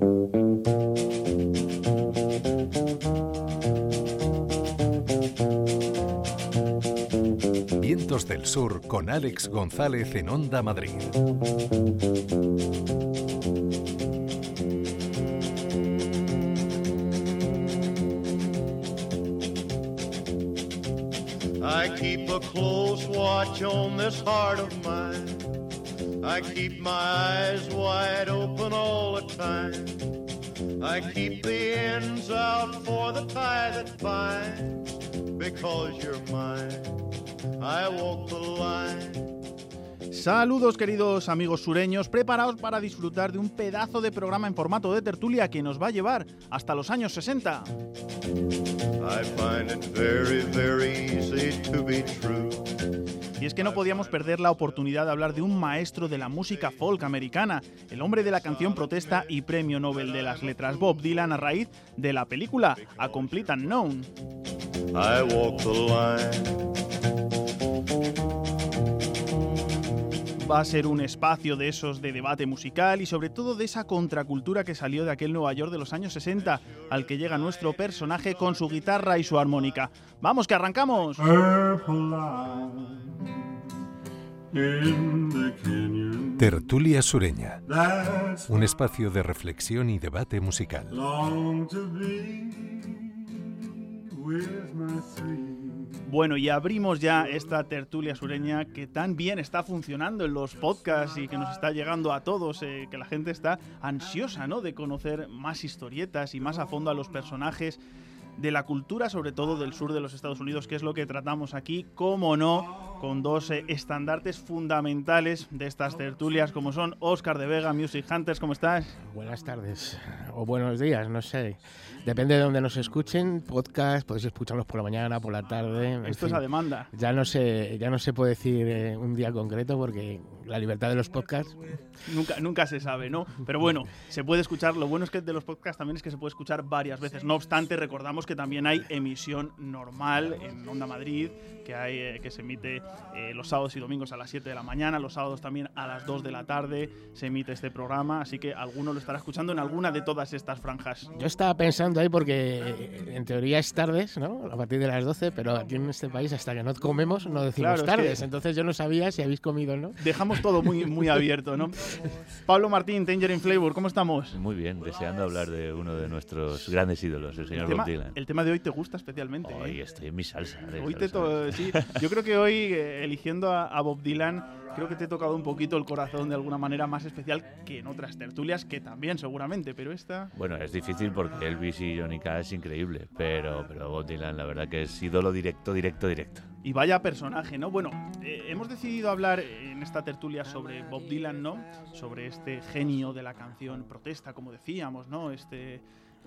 Vientos del Sur con Alex González en Onda Madrid. I keep a close watch on this heart of mine. I keep my eyes wide open all the time. I keep the ends out for the tie that binds. Because you're mine, I walk the line. Saludos queridos amigos sureños, preparaos para disfrutar de un pedazo de programa en formato de tertulia que nos va a llevar hasta los años 60. I find it very, very easy to be true. Y es que no podíamos perder la oportunidad de hablar de un maestro de la música folk americana, el hombre de la canción protesta y premio Nobel de las letras Bob Dylan, a raíz de la película A Complete Unknown. I walk the line. Va a ser un espacio de esos de debate musical y sobre todo de esa contracultura que salió de aquel Nueva York de los años 60, al que llega nuestro personaje con su guitarra y su armónica. ¡Vamos, que arrancamos! Tertulia Sureña, un espacio de reflexión y debate musical. Bueno, y abrimos ya esta tertulia sureña que tan bien está funcionando en los podcasts y que nos está llegando a todos, que la gente está ansiosa, ¿no?, de conocer más historietas y más a fondo a los personajes de la cultura, sobre todo del sur de los Estados Unidos, que es lo que tratamos aquí, como no, con dos estandartes fundamentales de estas tertulias, como son Óscar de Vega, Music Hunters. ¿Cómo estás? Buenas tardes, o buenos días, no sé. Depende de donde nos escuchen, podcast, podéis escucharlos por la mañana, por la tarde. Esto es a demanda. Ya no se puede decir un día concreto porque la libertad de los podcasts... Nunca se sabe, ¿no? Pero bueno, se puede escuchar. Lo bueno es que de los podcasts también es que se puede escuchar varias veces. No obstante, recordamos que también hay emisión normal en Onda Madrid, que se emite los sábados y domingos a las 7 de la mañana, los sábados también a las 2 de la tarde se emite este programa, así que alguno lo estará escuchando en alguna de todas estas franjas. Yo estaba pensando ahí porque en teoría es tardes, ¿no?, a partir de las 12, pero aquí en este país hasta que no comemos no decimos claro, tardes, entonces yo no sabía si habéis comido o no. Dejamos todo muy, muy abierto, ¿no? Pablo Martín, Tangerine Flavor, ¿cómo estamos? Muy bien, deseando hablar de uno de nuestros grandes ídolos, el señor Bob Dylan. El tema de hoy te gusta especialmente. Hoy estoy en mi salsa. Sí, yo creo que hoy, eligiendo a Bob Dylan, creo que te he tocado un poquito el corazón de alguna manera más especial que en otras tertulias, que también seguramente, pero esta... Bueno, es difícil porque Elvis y Johnny Cash es increíble, pero Bob Dylan la verdad que es ídolo directo. Y vaya personaje, ¿no? Bueno, hemos decidido hablar en esta tertulia sobre Bob Dylan, ¿no? Sobre este genio de la canción protesta, como decíamos, ¿no? Este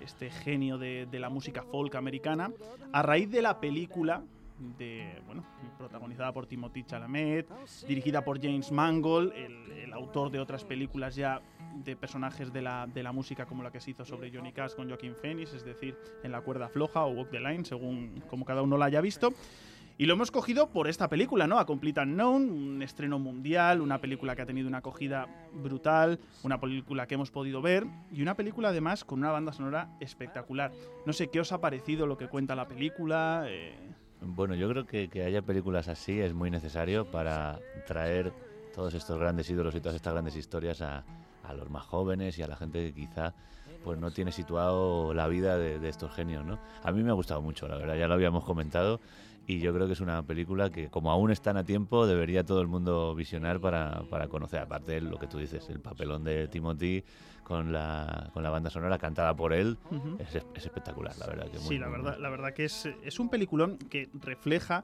genio de la música folk americana, a raíz de la película protagonizada por Timothée Chalamet, dirigida por James Mangold, el autor de otras películas ya de personajes de la música, como la que se hizo sobre Johnny Cash con Joaquin Phoenix, es decir, En la cuerda floja o Walk the Line, según como cada uno la haya visto. Y lo hemos cogido por esta película, ¿no? A Complete Unknown, un estreno mundial, una película que ha tenido una acogida brutal, una película que hemos podido ver y una película además con una banda sonora espectacular. No sé, ¿qué os ha parecido lo que cuenta la película? Bueno, yo creo que haya películas así es muy necesario para traer todos estos grandes ídolos y todas estas grandes historias a los más jóvenes y a la gente que quizá pues no tiene situado la vida de estos genios, ¿no? A mí me ha gustado mucho, la verdad, ya lo habíamos comentado. Y yo creo que es una película que, como aún están a tiempo, debería todo el mundo visionar para conocer. Aparte de lo que tú dices, el papelón de Timothy con la banda sonora cantada por él, es espectacular, la verdad. Que sí, la verdad que es un peliculón que refleja...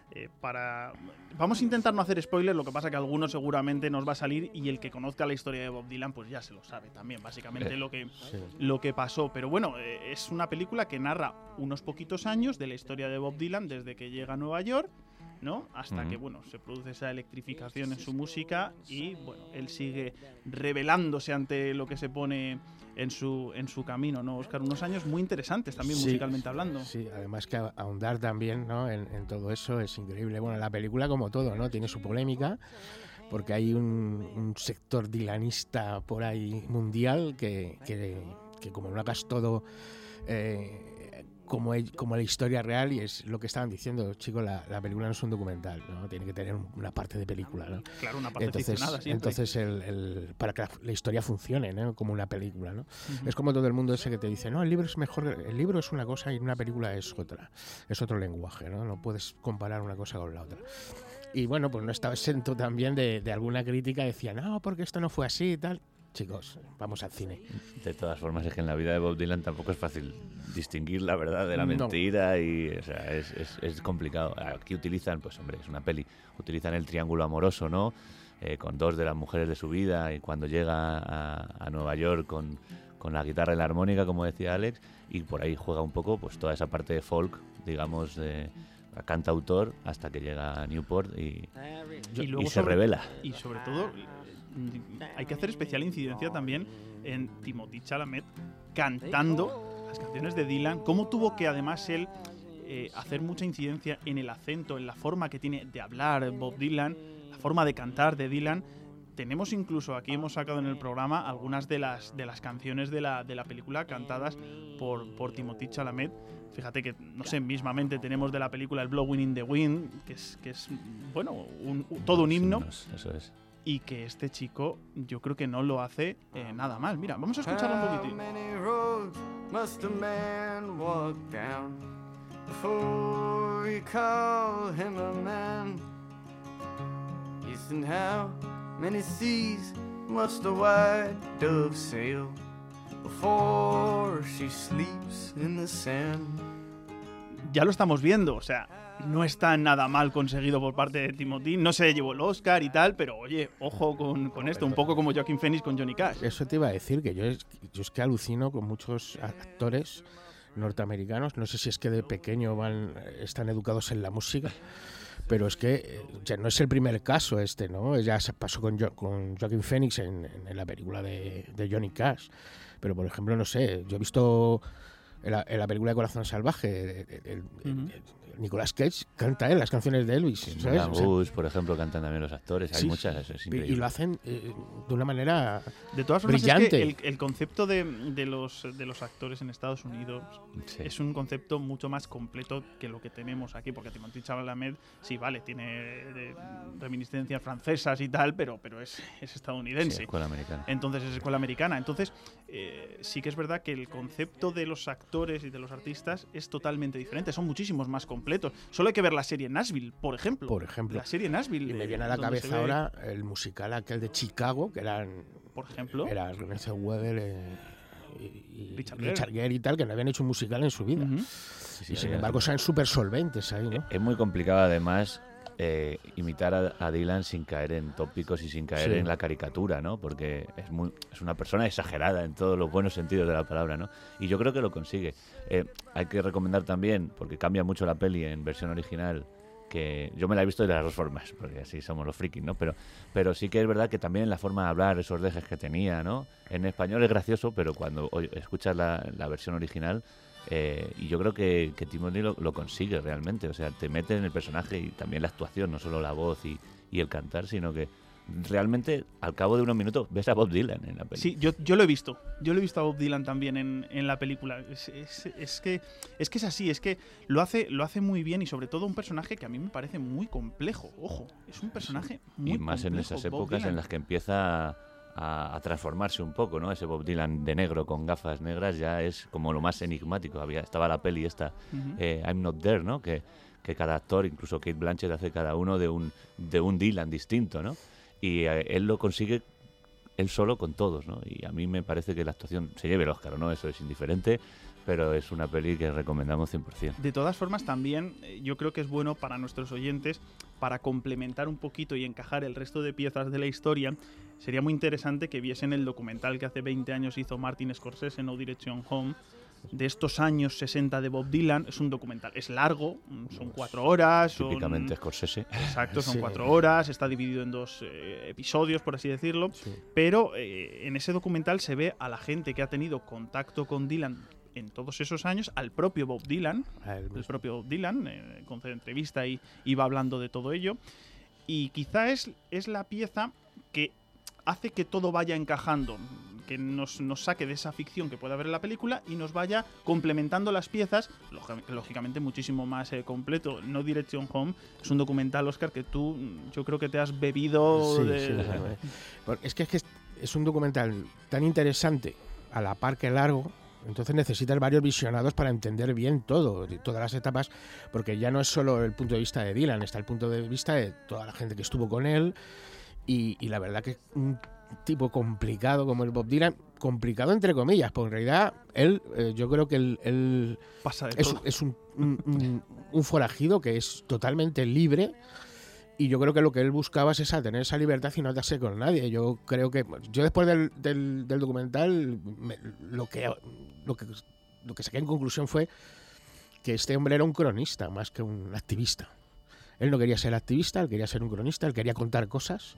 Vamos a intentar no hacer spoilers, lo que pasa que alguno seguramente nos va a salir y el que conozca la historia de Bob Dylan pues ya se lo sabe también, básicamente lo que pasó. Pero bueno, es una película que narra unos poquitos años de la historia de Bob Dylan desde que llega a Nueva York, ¿no? Hasta que se produce esa electrificación en su música y bueno, él sigue rebelándose ante lo que se pone en su camino, ¿no, Óscar? Unos años muy interesantes también, musicalmente hablando. Sí, además que ahondar también, ¿no?, en todo eso es increíble. Bueno, la película, como todo, ¿no?, tiene su polémica, porque hay un sector dylanista por ahí mundial que que como no hagas todo como la historia real, y es lo que estaban diciendo, chicos, la película no es un documental, ¿no? Tiene que tener una parte de película, ¿no? Claro, una parte ficcionada siempre. Entonces para que la historia funcione, ¿no? Como una película, ¿no? Es como todo el mundo ese que te dice, no, el libro es mejor, el libro es una cosa y una película es otra, es otro lenguaje, ¿no? No puedes comparar una cosa con la otra. Y bueno, pues no estaba exento también de alguna crítica, decía, no, porque esto no fue así y tal. Chicos, vamos al cine. De todas formas, es que en la vida de Bob Dylan tampoco es fácil distinguir la verdad de la mentira, y o sea, es complicado. Aquí utilizan, pues hombre, es una peli, utilizan el triángulo amoroso, ¿no? Con dos de las mujeres de su vida, y cuando llega a Nueva York con la guitarra y la armónica, como decía Alex, y por ahí juega un poco pues toda esa parte de folk, digamos, de cantautor, hasta que llega a Newport y se revela. Y sobre todo, hay que hacer especial incidencia también en Timothy Chalamet cantando las canciones de Dylan, cómo tuvo que además él hacer mucha incidencia en el acento, en la forma que tiene de hablar Bob Dylan, la forma de cantar de Dylan. Tenemos incluso, aquí hemos sacado en el programa algunas de las canciones de la película cantadas por Timothy Chalamet. Fíjate que, no sé, mismamente tenemos de la película el Blowing in the Wind, que es bueno, todo un himno. Eso es. Y que este chico, yo creo que no lo hace nada mal. Mira, vamos a escucharlo un poquitín. How many roads must a man walk down before you call him a man? Yes, and how many seas must a white dove sail before she sleeps in the sand? Ya lo estamos viendo, o sea, no está nada mal conseguido por parte de Timothy, no se llevó el Oscar y tal, pero oye, ojo con esto, un poco como Joaquin Phoenix con Johnny Cash. Eso te iba a decir, que yo es que alucino con muchos actores norteamericanos, no sé si es que de pequeño están educados en la música, pero es que ya no es el primer caso ¿no? Ya se pasó con Joaquin Phoenix en la película de Johnny Cash, pero por ejemplo, no sé, yo he visto en la película de Corazón Salvaje, Nicolas Cage canta las canciones de Elvis, ¿sabes? Bush, por ejemplo, cantan también los actores. Hay muchas, eso es increíble. Y lo hacen de una manera de todas formas, brillante. Es que el concepto de los actores en Estados Unidos es un concepto mucho más completo que lo que tenemos aquí, porque Timothy Chalamet, sí, vale, tiene reminiscencias francesas y tal, pero es estadounidense. Sí, escuela americana. Entonces es escuela americana. Entonces sí que es verdad que el concepto de los actores y de los artistas es totalmente diferente. Son muchísimos más completos. Solo hay que ver la serie Nashville, por ejemplo. La serie Nashville. Y me viene a la cabeza ahora el musical aquel de Chicago, que eran, por ejemplo, era Renée Zellweger y Richard Gere y tal, que no habían hecho un musical en su vida. Y sin embargo son súper solventes ahí, ¿no? Es muy complicado además imitar a Dylan sin caer en tópicos y sin caer en la caricatura, ¿no? Porque es una persona exagerada en todos los buenos sentidos de la palabra, ¿no? Y yo creo que lo consigue. Hay que recomendar también, porque cambia mucho la peli en versión original, que yo me la he visto de las dos formas, porque así somos los frikis, ¿no? Pero sí que es verdad que también la forma de hablar, esos dejes que tenía, ¿no? En español es gracioso, pero cuando escuchas la versión original, y yo creo que Timothy lo consigue realmente, o sea, te mete en el personaje, y también la actuación, no solo la voz y el cantar, sino que realmente al cabo de unos minutos ves a Bob Dylan en la película. Sí, yo lo he visto. Yo lo he visto a Bob Dylan también en la película. Es que es así, es que lo hace muy bien, y sobre todo un personaje que a mí me parece muy complejo. Ojo, es un personaje muy complejo. Y más en esas épocas en las que empieza a transformarse un poco, ¿no? Ese Bob Dylan de negro con gafas negras ya es como lo más enigmático. Estaba la peli esta, I'm Not There, ¿no? Que cada actor, incluso Kate Blanchett, hace cada uno de un Dylan distinto, ¿no? Y él lo consigue él solo con todos, ¿no? Y a mí me parece que la actuación se lleve el Oscar, ¿no? Eso es indiferente, pero es una peli que recomendamos 100%. De todas formas, también yo creo que es bueno para nuestros oyentes, para complementar un poquito y encajar el resto de piezas de la historia, sería muy interesante que viesen el documental que hace 20 años hizo Martin Scorsese, No Direction Home, de estos años 60 de Bob Dylan. Es un documental, es largo, son 4 horas. Típicamente Scorsese. Exacto, son 4 horas, está dividido en 2 episodios, por así decirlo. Sí. Pero en ese documental se ve a la gente que ha tenido contacto con Dylan en todos esos años, al propio Bob Dylan. Concede entrevista y va hablando de todo ello. Y quizá es la pieza que hace que todo vaya encajando, que nos saque de esa ficción que pueda haber en la película y nos vaya complementando las piezas, lógicamente muchísimo más completo. No Direction Home es un documental, Óscar, que tú, yo creo que te has bebido Es que es un documental tan interesante a la par que largo. Entonces necesitas varios visionados para entender bien todo, todas las etapas, porque ya no es solo el punto de vista de Dylan, está el punto de vista de toda la gente que estuvo con él, y la verdad que un tipo complicado como el Bob Dylan, complicado entre comillas, porque en realidad él, yo creo que él pasa de todo. Es un forajido que es totalmente libre. Y yo creo que lo que él buscaba es tener esa libertad y no atarse con nadie. Yo creo que yo después del documental lo que saqué en conclusión fue que este hombre era un cronista más que un activista. Él no quería ser activista, él quería ser un cronista, él quería contar cosas.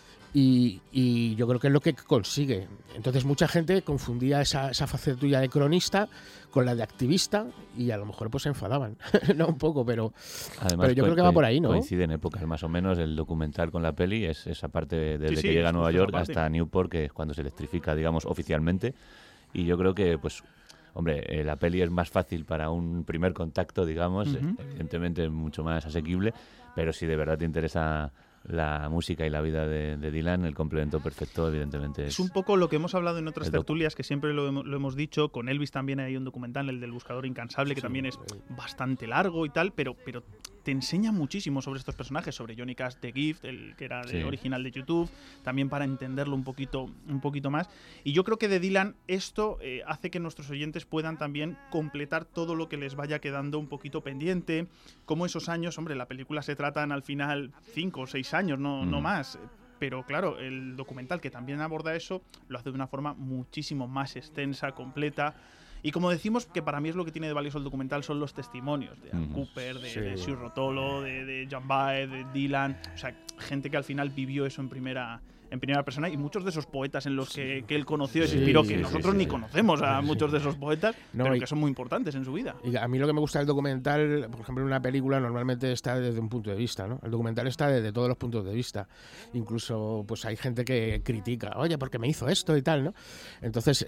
Y yo creo que es lo que consigue. Entonces mucha gente confundía esa faceta tuya de cronista con la de activista y a lo mejor pues se enfadaban, no un poco, pero yo creo que va por ahí, ¿no? Coinciden épocas más o menos el documental con la peli, es esa parte desde que llega a Nueva York hasta Newport, que es cuando se electrifica, digamos, oficialmente. Y yo creo que, pues, hombre, la peli es más fácil para un primer contacto, digamos, evidentemente es mucho más asequible, pero si de verdad te interesa la música y la vida de Dylan, el complemento perfecto evidentemente es un poco lo que hemos hablado en otras tertulias, que siempre lo hemos dicho. Con Elvis también hay un documental, el del buscador incansable, que también es bastante largo y tal, pero te enseña muchísimo sobre estos personajes, sobre Johnny Cash, The Gift, el que era original de YouTube, también para entenderlo un poquito más. Y yo creo que de Dylan esto hace que nuestros oyentes puedan también completar todo lo que les vaya quedando un poquito pendiente, como esos años, hombre, la película se tratan al final 5 o 6 años, no más. Pero claro, el documental, que también aborda eso, lo hace de una forma muchísimo más extensa, completa. Y como decimos, que para mí es lo que tiene de valioso el documental, son los testimonios de Al Cooper, de Sue Rotolo, de Joan Baez, de Dylan. O sea, gente que al final vivió eso en primera persona, y muchos de esos poetas en los que él conoció y se inspiró, que nosotros ni conocemos a muchos de esos poetas, pero que son muy importantes en su vida. Y a mí lo que me gusta del documental, por ejemplo, en una película normalmente está desde un punto de vista, ¿no? El documental está desde todos los puntos de vista. Incluso pues hay gente que critica, oye, ¿por qué me hizo esto y tal, ¿no? Entonces,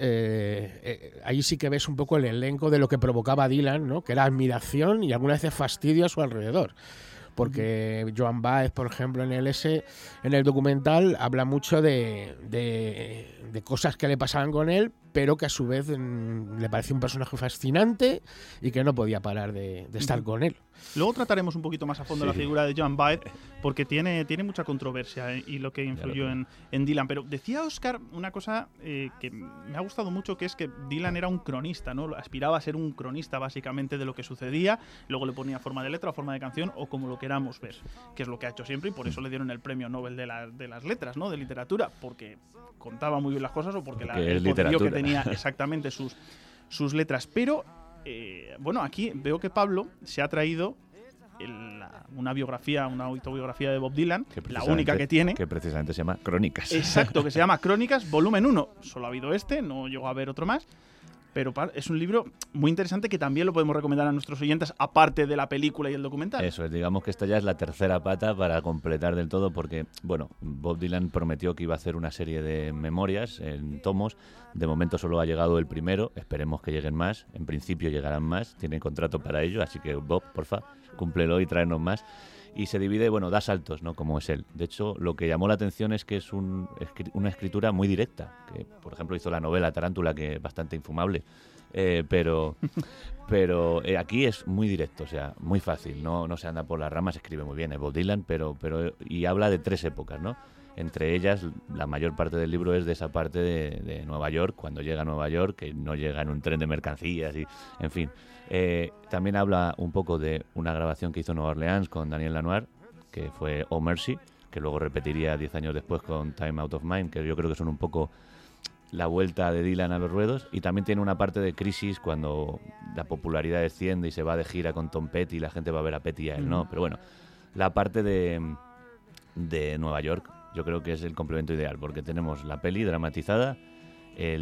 ahí sí que ves un poco el elenco de lo que provocaba Dylan, ¿no? Que era admiración y algunas veces fastidio a su alrededor. Porque Joan Baez, por ejemplo, en el documental habla mucho de cosas que le pasaban con él, pero que a su vez le parecía un personaje fascinante y que no podía parar de estar con él. Luego trataremos un poquito más a fondo la figura de Joan Baez, porque tiene mucha controversia y lo que influyó en Dylan. Pero decía Óscar una cosa que me ha gustado mucho, que es que Dylan era un cronista, ¿no? Aspiraba a ser un cronista básicamente de lo que sucedía, luego le ponía forma de letra o forma de canción o como lo queramos ver, que es lo que ha hecho siempre, y por eso le dieron el premio Nobel de las letras, ¿no? De literatura, porque contaba muy bien las cosas o porque el poderío que tenía exactamente sus letras. Pero bueno, aquí veo que Pablo se ha traído una autobiografía de Bob Dylan, la única que tiene, que precisamente se llama Crónicas. Exacto, que se llama Crónicas, volumen 1. Solo ha habido no llegó a haber otro más. Pero es un libro muy interesante que también lo podemos recomendar a nuestros oyentes, aparte de la película y el documental. Eso es, digamos que esta ya es la tercera pata para completar del todo, porque, bueno, Bob Dylan prometió que iba a hacer una serie de memorias en tomos. De momento solo ha llegado el primero, esperemos que lleguen más. En principio llegarán más, tiene contrato para ello, así que Bob, porfa, cúmplelo y tráenos más. Y se divide, da saltos, ¿no? Como es él. De hecho, lo que llamó la atención es que es una escritura muy directa. Que, por ejemplo, hizo la novela Tarántula, que es bastante infumable. Pero aquí es muy directo, o sea, muy fácil. No se anda por las ramas, escribe muy bien, es Bob Dylan, y habla de 3 épocas, ¿no? Entre ellas, la mayor parte del libro es de esa parte de Nueva York, cuando llega a Nueva York, que no llega en un tren de mercancías, y en fin. También habla un poco de una grabación que hizo en Nueva Orleans con Daniel Lanois, que fue Oh Mercy, que luego repetiría 10 años después con Time Out of Mind, que yo creo que son un poco la vuelta de Dylan a los ruedos. Y también tiene una parte de crisis cuando la popularidad desciende y se va de gira con Tom Petty y la gente va a ver a Petty y a él, ¿no? Pero bueno, la parte de Nueva York yo creo que es el complemento ideal, porque tenemos la peli dramatizada, el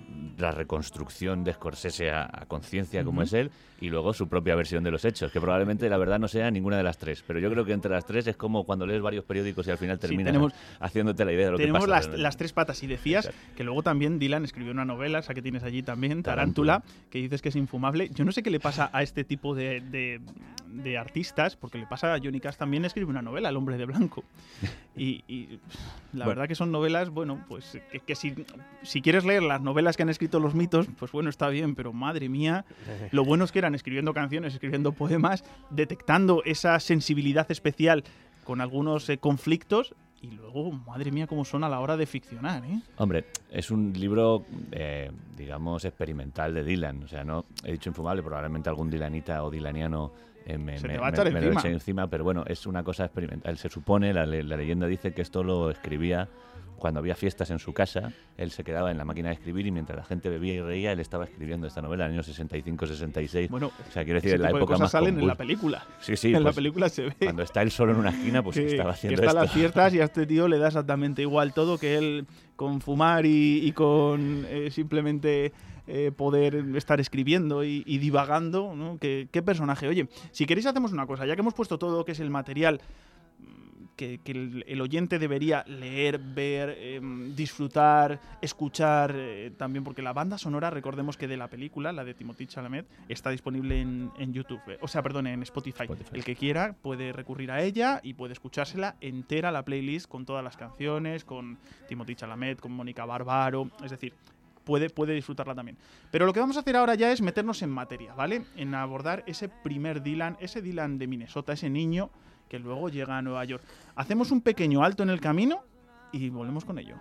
la reconstrucción de Scorsese a conciencia como es él, y luego su propia versión de los hechos, que probablemente la verdad no sea ninguna de las tres, pero yo creo que entre las tres es como cuando lees varios periódicos y al final terminas haciéndote la idea de lo que pasa. Tenemos las tres patas, y decías que luego también Dylan escribió una novela, esa que tienes allí también, Tarántula, que dices que es infumable. Yo no sé qué le pasa a este tipo de artistas, porque le pasa a Johnny Cash también, escribe una novela, El hombre de blanco. Y la verdad que son novelas, bueno, pues que si quieres leer las novelas que han escrito los mitos, pues bueno, está bien, pero madre mía, lo buenos que eran escribiendo canciones, escribiendo poemas, detectando esa sensibilidad especial con algunos conflictos, y luego, madre mía, cómo son a la hora de ficcionar, ¿eh? Hombre, es un libro, digamos, experimental de Dylan. O sea, no he dicho infumable, probablemente algún dylanita o dylaniano me lo eche encima, pero bueno, es una cosa experimental. Se supone, la leyenda dice que esto lo escribía cuando había fiestas en su casa. Él se quedaba en la máquina de escribir y mientras la gente bebía y reía, él estaba escribiendo esta novela en los años 65-66. Bueno, o sea, quiero decir, en la época más salen en la película. Sí, en pues, la película se ve. Cuando está él solo en una esquina, pues estaba haciendo que está esto. a las fiestas y a este tío le da exactamente igual todo, que él con fumar y con simplemente poder estar escribiendo y divagando, ¿no? ¿Qué personaje? Oye, si queréis hacemos una cosa, ya que hemos puesto todo lo que es el material que el oyente debería leer, ver, disfrutar, escuchar también, porque la banda sonora, recordemos que de la película, la de Timothée Chalamet, está disponible en YouTube, en Spotify. El que quiera puede recurrir a ella y puede escuchársela entera, la playlist, con todas las canciones, con Timothée Chalamet, con Mónica Barbaro, es decir, puede disfrutarla también. Pero lo que vamos a hacer ahora ya es meternos en materia, ¿vale? En abordar ese primer Dylan, ese Dylan de Minnesota, ese niño que luego llega a Nueva York. Hacemos un pequeño alto en el camino y volvemos con ello.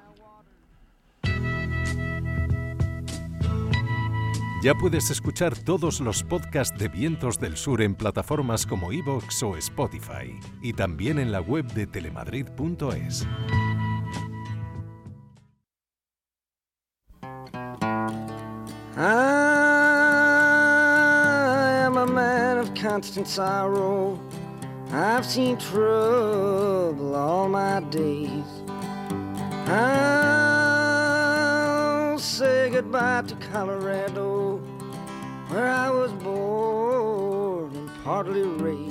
Ya puedes escuchar todos los podcasts de Vientos del Sur en plataformas como iVoox o Spotify, y también en la web de telemadrid.es. I am a man of constant sorrow. I've seen trouble all my days. I'll say goodbye to Colorado, where I was born and partly raised.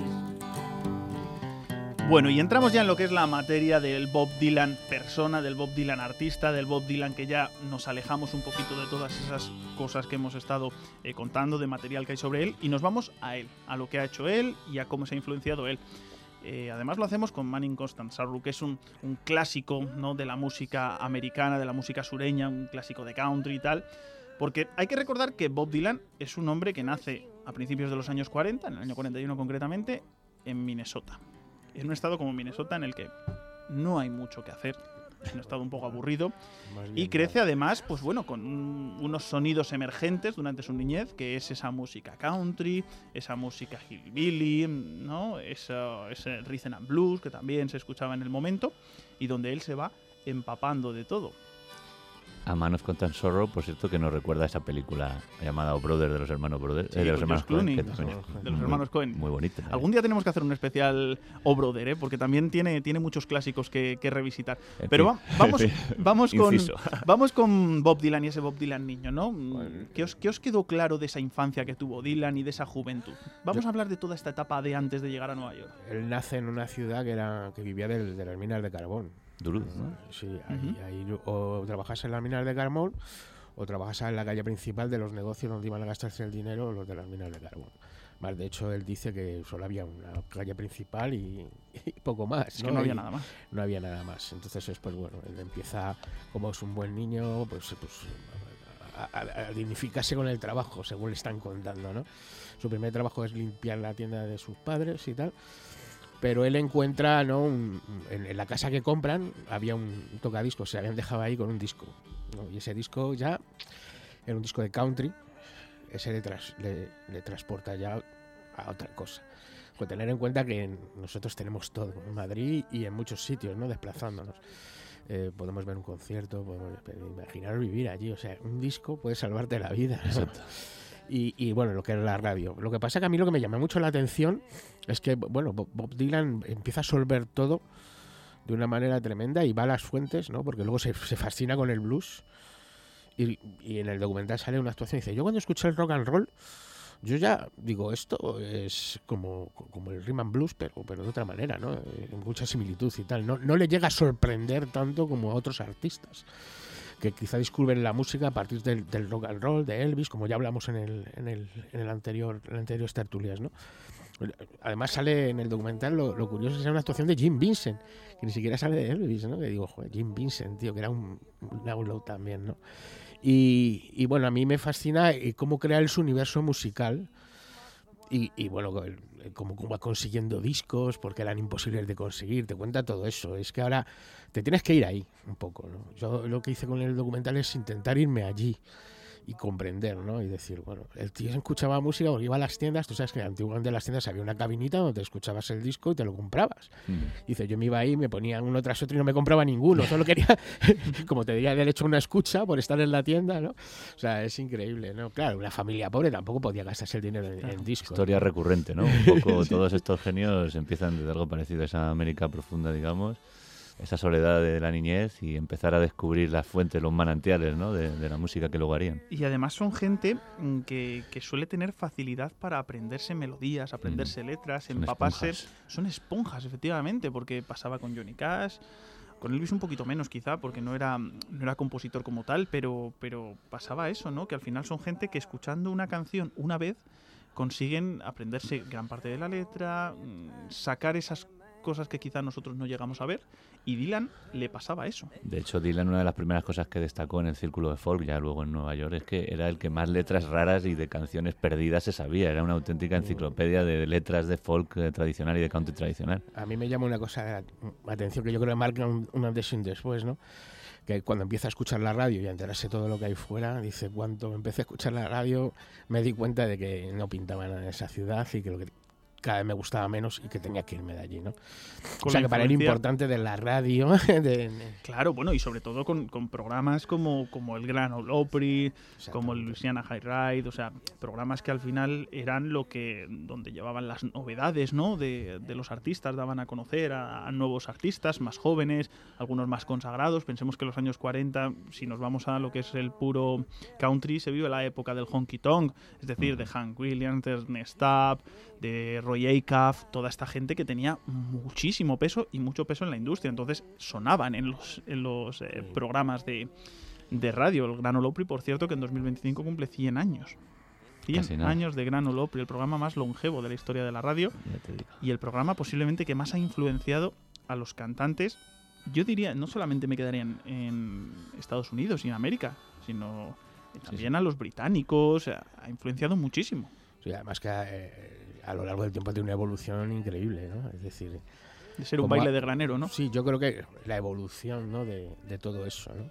Bueno, y entramos ya en lo que es la materia del Bob Dylan persona, del Bob Dylan artista, del Bob Dylan que ya nos alejamos un poquito de todas esas cosas que hemos estado contando, de material que hay sobre él, y nos vamos a él, a lo que ha hecho él y a cómo se ha influenciado él. Además lo hacemos con Manning Constant Sorrow, que es un clásico, ¿no?, de la música americana, de la música sureña, un clásico de country y tal, porque hay que recordar que Bob Dylan es un hombre que nace a principios de los años 40, en el año 41 concretamente, en Minnesota. En un estado como Minnesota en el que no hay mucho que hacer, es un estado un poco aburrido, y crece además, pues bueno, con unos sonidos emergentes durante su niñez, que es esa música country, esa música hillbilly, ¿no?, ese rhythm and blues que también se escuchaba en el momento, y donde él se va empapando de todo. A Man of Constant Sorrow, por cierto, que nos recuerda a esa película llamada O Brother de los hermanos Brother, sí, de los hermanos Coen, de los hermanos Coen. Muy bonito. Algún día tenemos que hacer un especial O Brother, porque también tiene muchos clásicos que revisitar. Pero vamos con Bob Dylan y ese Bob Dylan niño, ¿no? ¿Qué os quedó claro de esa infancia que tuvo Dylan y de esa juventud? Vamos a hablar de toda esta etapa de antes de llegar a Nueva York. Él nace en una ciudad que vivía de las minas de carbón. Duluth, ¿no? Sí, ahí o trabajas en las minas de carbón o trabajas en la calle principal de los negocios donde iban a gastarse el dinero los de las minas de carbón. Más, de hecho, él dice que solo había una calle principal y poco más. Es que no había nada más. No había nada más. Entonces, pues bueno, él empieza, como es un buen niño, pues a dignificarse con el trabajo, según le están contando, ¿no? Su primer trabajo es limpiar la tienda de sus padres y tal. Pero él encuentra, ¿no?, en la casa que compran había un tocadiscos, se habían dejado ahí con un disco, ¿no? Y ese disco ya era un disco de country, ese le transporta ya a otra cosa. Con tener en cuenta que nosotros tenemos todo, en Madrid y en muchos sitios, ¿no?, desplazándonos. Podemos ver un concierto, podemos imaginar vivir allí, o sea, un disco puede salvarte la vida, ¿no? Exacto. Y bueno, lo que es la radio. Lo que pasa que a mí lo que me llama mucho la atención es que, bueno, Bob Dylan empieza a solver todo de una manera tremenda y va a las fuentes, ¿no? Porque luego se fascina con el blues Y en el documental sale una actuación y dice, yo cuando escuché el rock and roll, yo ya digo, esto es como el rhythm and blues, pero de otra manera, ¿no? Mucha similitud y tal. No le llega a sorprender tanto como a otros artistas que quizá descubren la música a partir del rock and roll, de Elvis, como ya hablamos en el anterior tertulias, ¿no? Además sale en el documental, lo curioso es una actuación de Jim Vincent, que ni siquiera sale de Elvis, ¿no? Que digo, joder, Jim Vincent, tío, que era un outlaw también, ¿no? Y bueno, a mí me fascina cómo crea él su universo musical y bueno, cómo va consiguiendo discos, porque eran imposibles de conseguir, te cuenta todo eso. Es que ahora te tienes que ir ahí un poco, ¿no? Yo lo que hice con el documental es intentar irme allí y comprender, ¿no? Y decir, bueno, el tío escuchaba música porque iba a las tiendas, tú sabes que antiguamente en las tiendas había una cabinita donde te escuchabas el disco y te lo comprabas. Dice, yo me iba ahí, me ponía uno tras otro y no me compraba ninguno, solo quería, como te diría, derecho a una escucha por estar en la tienda, ¿no? O sea, es increíble, ¿no? Claro, una familia pobre tampoco podía gastarse el dinero en discos. Historia recurrente, ¿no? Un poco todos estos genios empiezan desde algo parecido a esa América profunda, digamos, esa soledad de la niñez y empezar a descubrir las fuentes, los manantiales, ¿no? de la música que luego harían. Y además son gente que suele tener facilidad para aprenderse melodías, aprenderse letras, Son empaparse. esponjas. Son esponjas, efectivamente, porque pasaba con Johnny Cash, con Elvis un poquito menos quizá, porque no era compositor como tal, pero pasaba eso, ¿no? Que al final son gente que escuchando una canción una vez consiguen aprenderse gran parte de la letra, sacar esas cosas que quizá nosotros no llegamos a ver, y Dylan le pasaba eso. De hecho, Dylan, una de las primeras cosas que destacó en el círculo de folk, ya luego en Nueva York, es que era el que más letras raras y de canciones perdidas se sabía. Era una auténtica enciclopedia de letras de folk tradicional y de country tradicional. A mí me llama una cosa la atención que yo creo que marca un antes y un después, ¿no? Que cuando empieza a escuchar la radio y a enterarse todo lo que hay fuera, dice, cuando empecé a escuchar la radio me di cuenta de que no pintaba nada en esa ciudad y que lo que cada vez me gustaba menos y que tenía que irme de allí, ¿no? O sea, que para él importante de la radio... Claro, bueno, y sobre todo con programas como el Gran Ole Opry, como el Louisiana High Ride, o sea, programas que al final eran donde llevaban las novedades, ¿no? de los artistas, daban a conocer a nuevos artistas, más jóvenes, algunos más consagrados. Pensemos que en los años 40, si nos vamos a lo que es el puro country, se vive la época del honky tonk, es decir, de Hank Williams, de Ernest Tubb, de Roy Acuff, toda esta gente que tenía muchísimo peso y mucho peso en la industria. Entonces sonaban en los programas de radio. El Gran Ole Opry, por cierto, que en 2025 cumple 100 años. 100 años de Gran Ole Opry, el programa más longevo de la historia de la radio y el programa posiblemente que más ha influenciado a los cantantes. Yo diría, no solamente me quedaría en Estados Unidos y en América, sino también a los británicos. Ha influenciado muchísimo. Sí, además que a lo largo del tiempo tiene una evolución increíble, ¿no? Es decir, de ser un baile de granero, ¿no? Sí, yo creo que la evolución, ¿no? de todo eso, ¿no?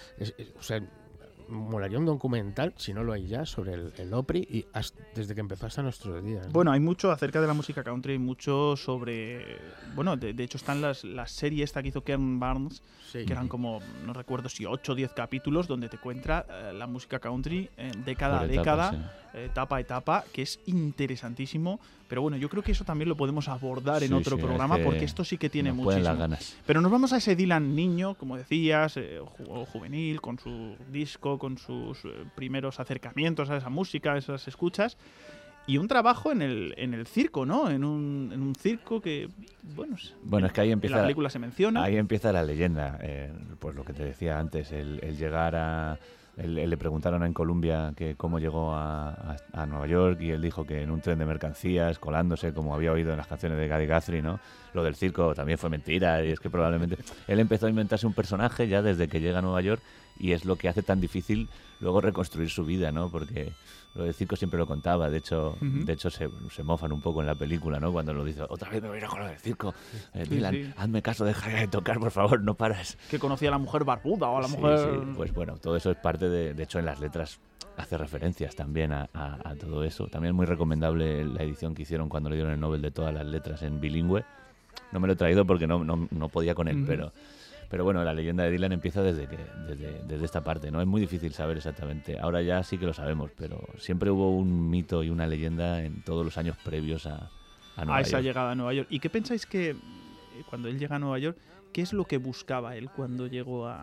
O sea, molaría un documental, si no lo hay ya, sobre el Opry y desde que empezó hasta nuestros días, ¿no? Bueno, hay mucho acerca de la música country, hay mucho sobre... Bueno, de hecho están las series esta que hizo Ken Barnes, sí, que eran como, no recuerdo si 8 o 10 capítulos, donde te cuenta la música country década a década, sí, etapa a etapa, que es interesantísimo. Pero bueno, yo creo que eso también lo podemos abordar en otro programa, porque esto sí que tiene muchísimo. Las ganas. Pero nos vamos a ese Dylan niño, como decías, juvenil, con su disco, con sus primeros acercamientos a esa música, a esas escuchas, y un trabajo en el circo, ¿no? En un circo que, bueno, es que ahí empieza, en la película se menciona. Ahí empieza la leyenda, pues lo que te decía antes, el llegar a... Le preguntaron en Columbia que cómo llegó a Nueva York y él dijo que en un tren de mercancías, colándose, como había oído en las canciones de Gary Guthrie, ¿no? Lo del circo también fue mentira y es que probablemente... Él empezó a inventarse un personaje ya desde que llega a Nueva York y es lo que hace tan difícil luego reconstruir su vida, ¿no? Porque lo del circo siempre lo contaba, de hecho se mofan un poco en la película, ¿no? Cuando lo dice, otra vez me voy a ir con lo del circo, Dylan, hazme caso, deja de tocar, por favor, no paras. Que conocía a la mujer barbuda o a la mujer... Sí, pues bueno, todo eso es parte de hecho en las letras hace referencias también a todo eso. También muy recomendable la edición que hicieron cuando le dieron el Nobel de todas las letras en bilingüe. No me lo he traído porque no podía con él, pero bueno, la leyenda de Dylan empieza desde esta parte, ¿no? Es muy difícil saber exactamente. Ahora ya sí que lo sabemos, pero siempre hubo un mito y una leyenda en todos los años previos a Nueva York. Esa llegada a Nueva York. ¿Y qué pensáis que cuando él llega a Nueva York, qué es lo que buscaba él cuando llegó a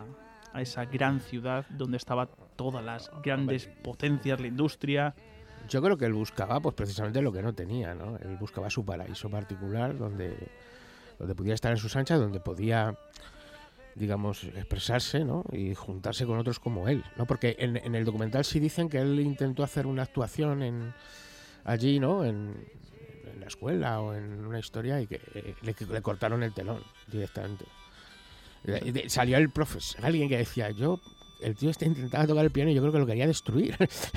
a esa gran ciudad donde estaban todas las grandes potencias, la industria. Yo creo que él buscaba pues precisamente lo que no tenía, ¿no? Él buscaba su paraíso particular donde pudiera estar en sus anchas, donde podía, digamos, expresarse, ¿no? Y juntarse con otros como él, ¿no? Porque en el documental sí dicen que él intentó hacer una actuación allí, ¿no? En la escuela o en una historia y que le cortaron el telón directamente. Salió el profesor, alguien que decía, el tío intentaba tocar el piano y yo creo que lo quería destruir.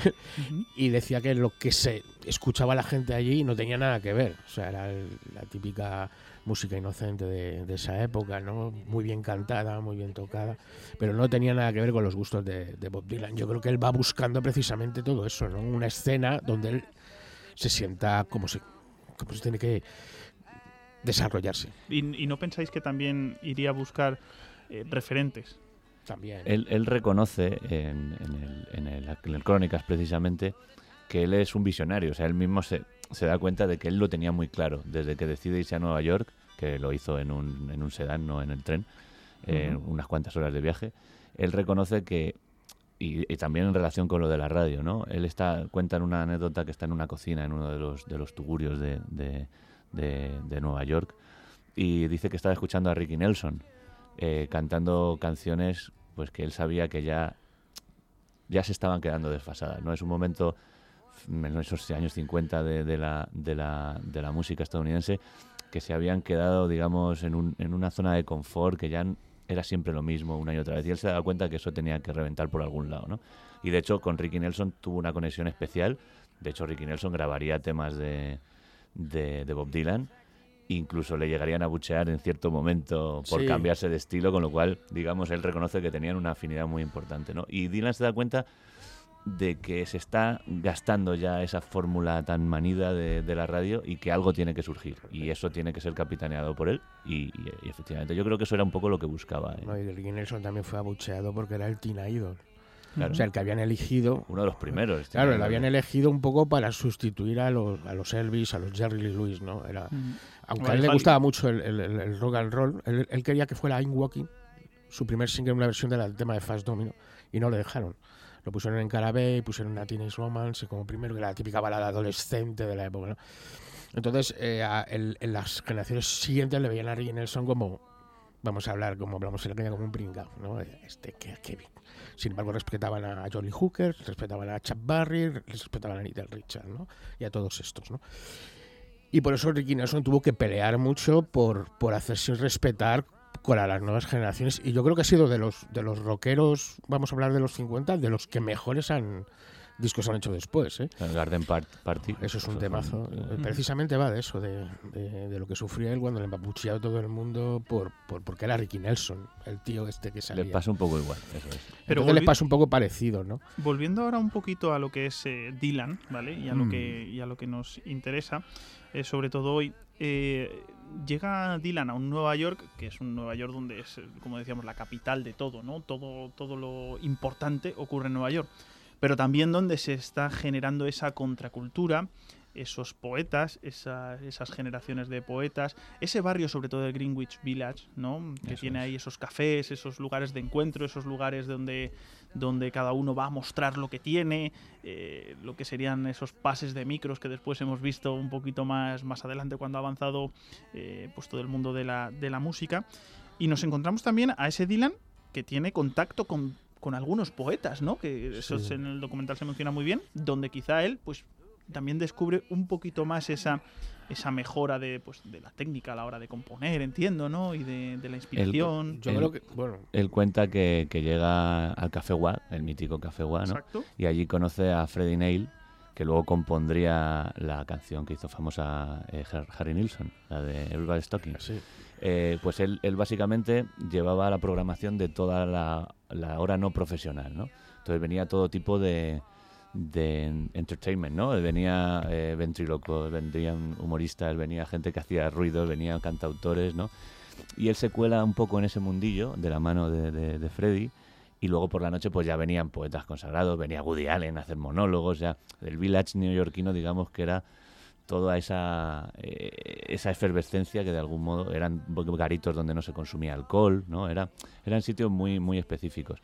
Y decía que lo que se escuchaba la gente allí no tenía nada que ver. O sea, era la típica música inocente de esa época, ¿no? Muy bien cantada, muy bien tocada, pero no tenía nada que ver con los gustos de Bob Dylan. Yo creo que él va buscando precisamente todo eso, ¿no? Una escena donde él se sienta como se tiene que desarrollarse. ¿Y no pensáis que también iría a buscar referentes? También. Él reconoce en el Crónicas precisamente que él es un visionario, o sea, él mismo se da cuenta de que él lo tenía muy claro desde que decide irse a Nueva York, que lo hizo en un sedán, no en el tren, unas cuantas horas de viaje. Él reconoce que, y también en relación con lo de la radio, ¿no? Él cuenta en una anécdota que está en una cocina en uno de los tugurios de Nueva York y dice que estaba escuchando a Ricky Nelson cantando canciones pues que él sabía que ya se estaban quedando desfasadas, ¿no? Es un momento en esos años 50 de la música estadounidense que se habían quedado, digamos, en una zona de confort que ya era siempre lo mismo una y otra vez, y él se daba cuenta que eso tenía que reventar por algún lado, ¿no? Y de hecho con Ricky Nelson tuvo una conexión especial. De hecho Ricky Nelson grabaría temas de Bob Dylan, incluso le llegarían a buchear en cierto momento por cambiarse de estilo, con lo cual, digamos, él reconoce que tenían una afinidad muy importante, ¿no? Y Dylan se da cuenta de que se está gastando ya esa fórmula tan manida de la radio y que algo tiene que surgir, y eso tiene que ser capitaneado por él, y efectivamente yo creo que eso era un poco lo que buscaba, ¿eh? No, y Ricky Nelson también fue abucheado porque era el teen idol. Claro. O sea, el que habían elegido... Uno de los primeros. Claro, lo habían elegido un poco para sustituir a los Elvis, a los Jerry Lee Lewis, ¿no? Aunque a él le gustaba mucho el rock and roll, él quería que fuera I'm Walking, su primer single, una versión del tema de Fats Domino, y no le dejaron. Lo pusieron en Carabé, pusieron una Teenage Romance como primero, que era la típica balada adolescente de la época, ¿no? Entonces, en las generaciones siguientes le veían a Ricky Nelson como, vamos a hablar como hablamos en la calle, como un pringao, ¿no? Sin embargo, respetaban a Johnny Hooker, respetaban a Chuck Berry, respetaban a Little Richard, ¿no? Y a todos estos, ¿no? Y por eso Ricky Nelson tuvo que pelear mucho por hacerse respetar con las nuevas generaciones. Y yo creo que ha sido de los rockeros, vamos a hablar de los 50, de los que mejores discos han hecho después, ¿eh? El Garden Party. Eso es un temazo. Precisamente va de eso, de lo que sufría él cuando le embabucheaba todo el mundo porque era Ricky Nelson, el tío este que salía. Le pasa un poco igual, eso es. Pero Entonces le pasa un poco parecido, ¿no? Volviendo ahora un poquito a lo que es Dylan, ¿vale? Y a lo que nos interesa, sobre todo hoy. Llega Dylan a un Nueva York, que es un Nueva York donde es, como decíamos, la capital de todo, ¿no? Todo lo importante ocurre en Nueva York. Pero también donde se está generando esa contracultura, esos poetas, esas generaciones de poetas, ese barrio sobre todo de Greenwich Village, ¿no? Que tiene ahí esos cafés, esos lugares de encuentro, esos lugares donde cada uno va a mostrar lo que tiene, lo que serían esos pases de micros que después hemos visto un poquito más adelante cuando ha avanzado pues todo el mundo de la música. Y nos encontramos también a ese Dylan que tiene contacto con algunos poetas, ¿no? Que eso en el documental se menciona muy bien, donde quizá él pues también descubre un poquito más esa mejora de la técnica a la hora de componer, entiendo, ¿no? Y de la inspiración. Yo creo que, bueno, él cuenta que llega al Café Wha, el mítico Café Wha, ¿no? Exacto. Y allí conoce a Freddie Neil, que luego compondría la canción que hizo famosa Harry Nilsson, la de Everybody's Talking. sí. Pues él básicamente llevaba la programación de toda la hora no profesional, ¿no? Entonces venía todo tipo de entertainment, ¿no? Venía ventrílocos, vendrían humoristas, venía gente que hacía ruidos, venían cantautores, ¿no? Y él se cuela un poco en ese mundillo de la mano de Freddie, y luego por la noche pues ya venían poetas consagrados, venía Woody Allen a hacer monólogos, ya el village neoyorquino, digamos que era toda esa efervescencia que de algún modo eran garitos donde no se consumía alcohol, ¿no? Eran sitios muy, muy específicos.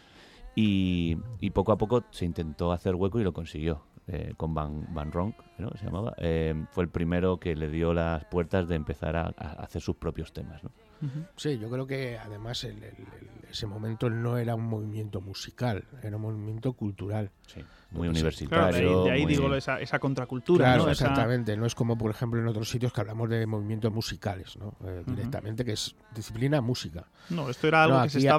Y poco a poco se intentó hacer hueco y lo consiguió. Con Van Ronk, ¿no? Se llamaba. Fue el primero que le dio las puertas de empezar a hacer sus propios temas, ¿no? Sí, yo creo que además ese momento no era un movimiento musical, era un movimiento cultural. Sí, muy universitario. Claro, de ahí muy... digo esa contracultura. Claro, ¿no? exactamente. No es como, por ejemplo, en otros sitios que hablamos de movimientos musicales, ¿no? Directamente, que es disciplina música. No, esto era algo que se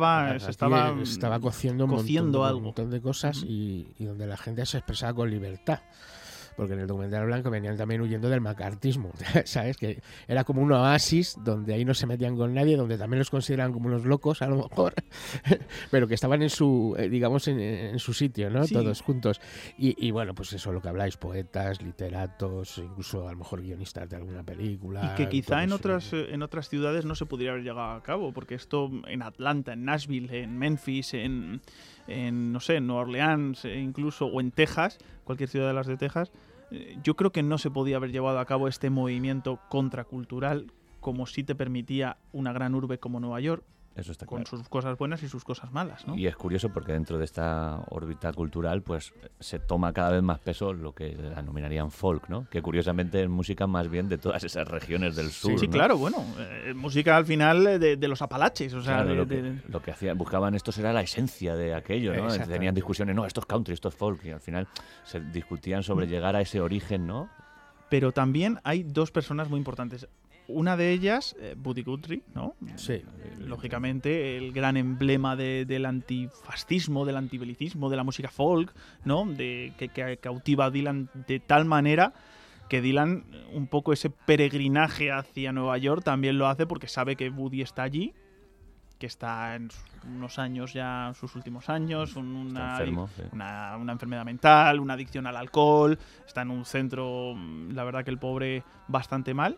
estaba cociendo un montón de cosas y donde la gente se expresaba con libertad. Porque en el documental blanco venían también huyendo del macartismo, ¿sabes? Que era como un oasis donde ahí no se metían con nadie, donde también los consideraban como unos locos, a lo mejor, pero que estaban en su, digamos, en su sitio, ¿no? Sí. Todos juntos. Y bueno, pues eso, lo que habláis, poetas, literatos, incluso a lo mejor guionistas de alguna película. Y que quizá en otras ciudades no se pudiera haber llegado a cabo, porque esto en Atlanta, en Nashville, en Memphis, en no sé, en Nueva Orleans, incluso, o en Texas, cualquier ciudad de las de Texas, yo creo que no se podía haber llevado a cabo este movimiento contracultural como sí te permitía una gran urbe como Nueva York. Eso está con claro. Sus cosas buenas y sus cosas malas, ¿no? Y es curioso porque dentro de esta órbita cultural pues se toma cada vez más peso lo que denominarían folk, ¿no? Que curiosamente es música más bien de todas esas regiones del sur. Sí, ¿no? Claro, bueno, música al final de los Apalaches, o sea, claro, lo que hacían, buscaban estos era la esencia de aquello, ¿no? Tenían discusiones, no, esto es country, esto es folk, y al final se discutían sobre llegar a ese origen, ¿no? Pero también hay dos personas muy importantes. Una de ellas, Buddy Guthrie, ¿no? Sí. Lógicamente, el gran emblema del antifascismo, del antibelicismo, de la música folk, ¿no? Que cautiva a Dylan de tal manera que Dylan, un poco ese peregrinaje hacia Nueva York, también lo hace porque sabe que Buddy está allí, que está en unos años ya, sus últimos años, una enfermedad mental, una adicción al alcohol, está en un centro, la verdad que el pobre, bastante mal.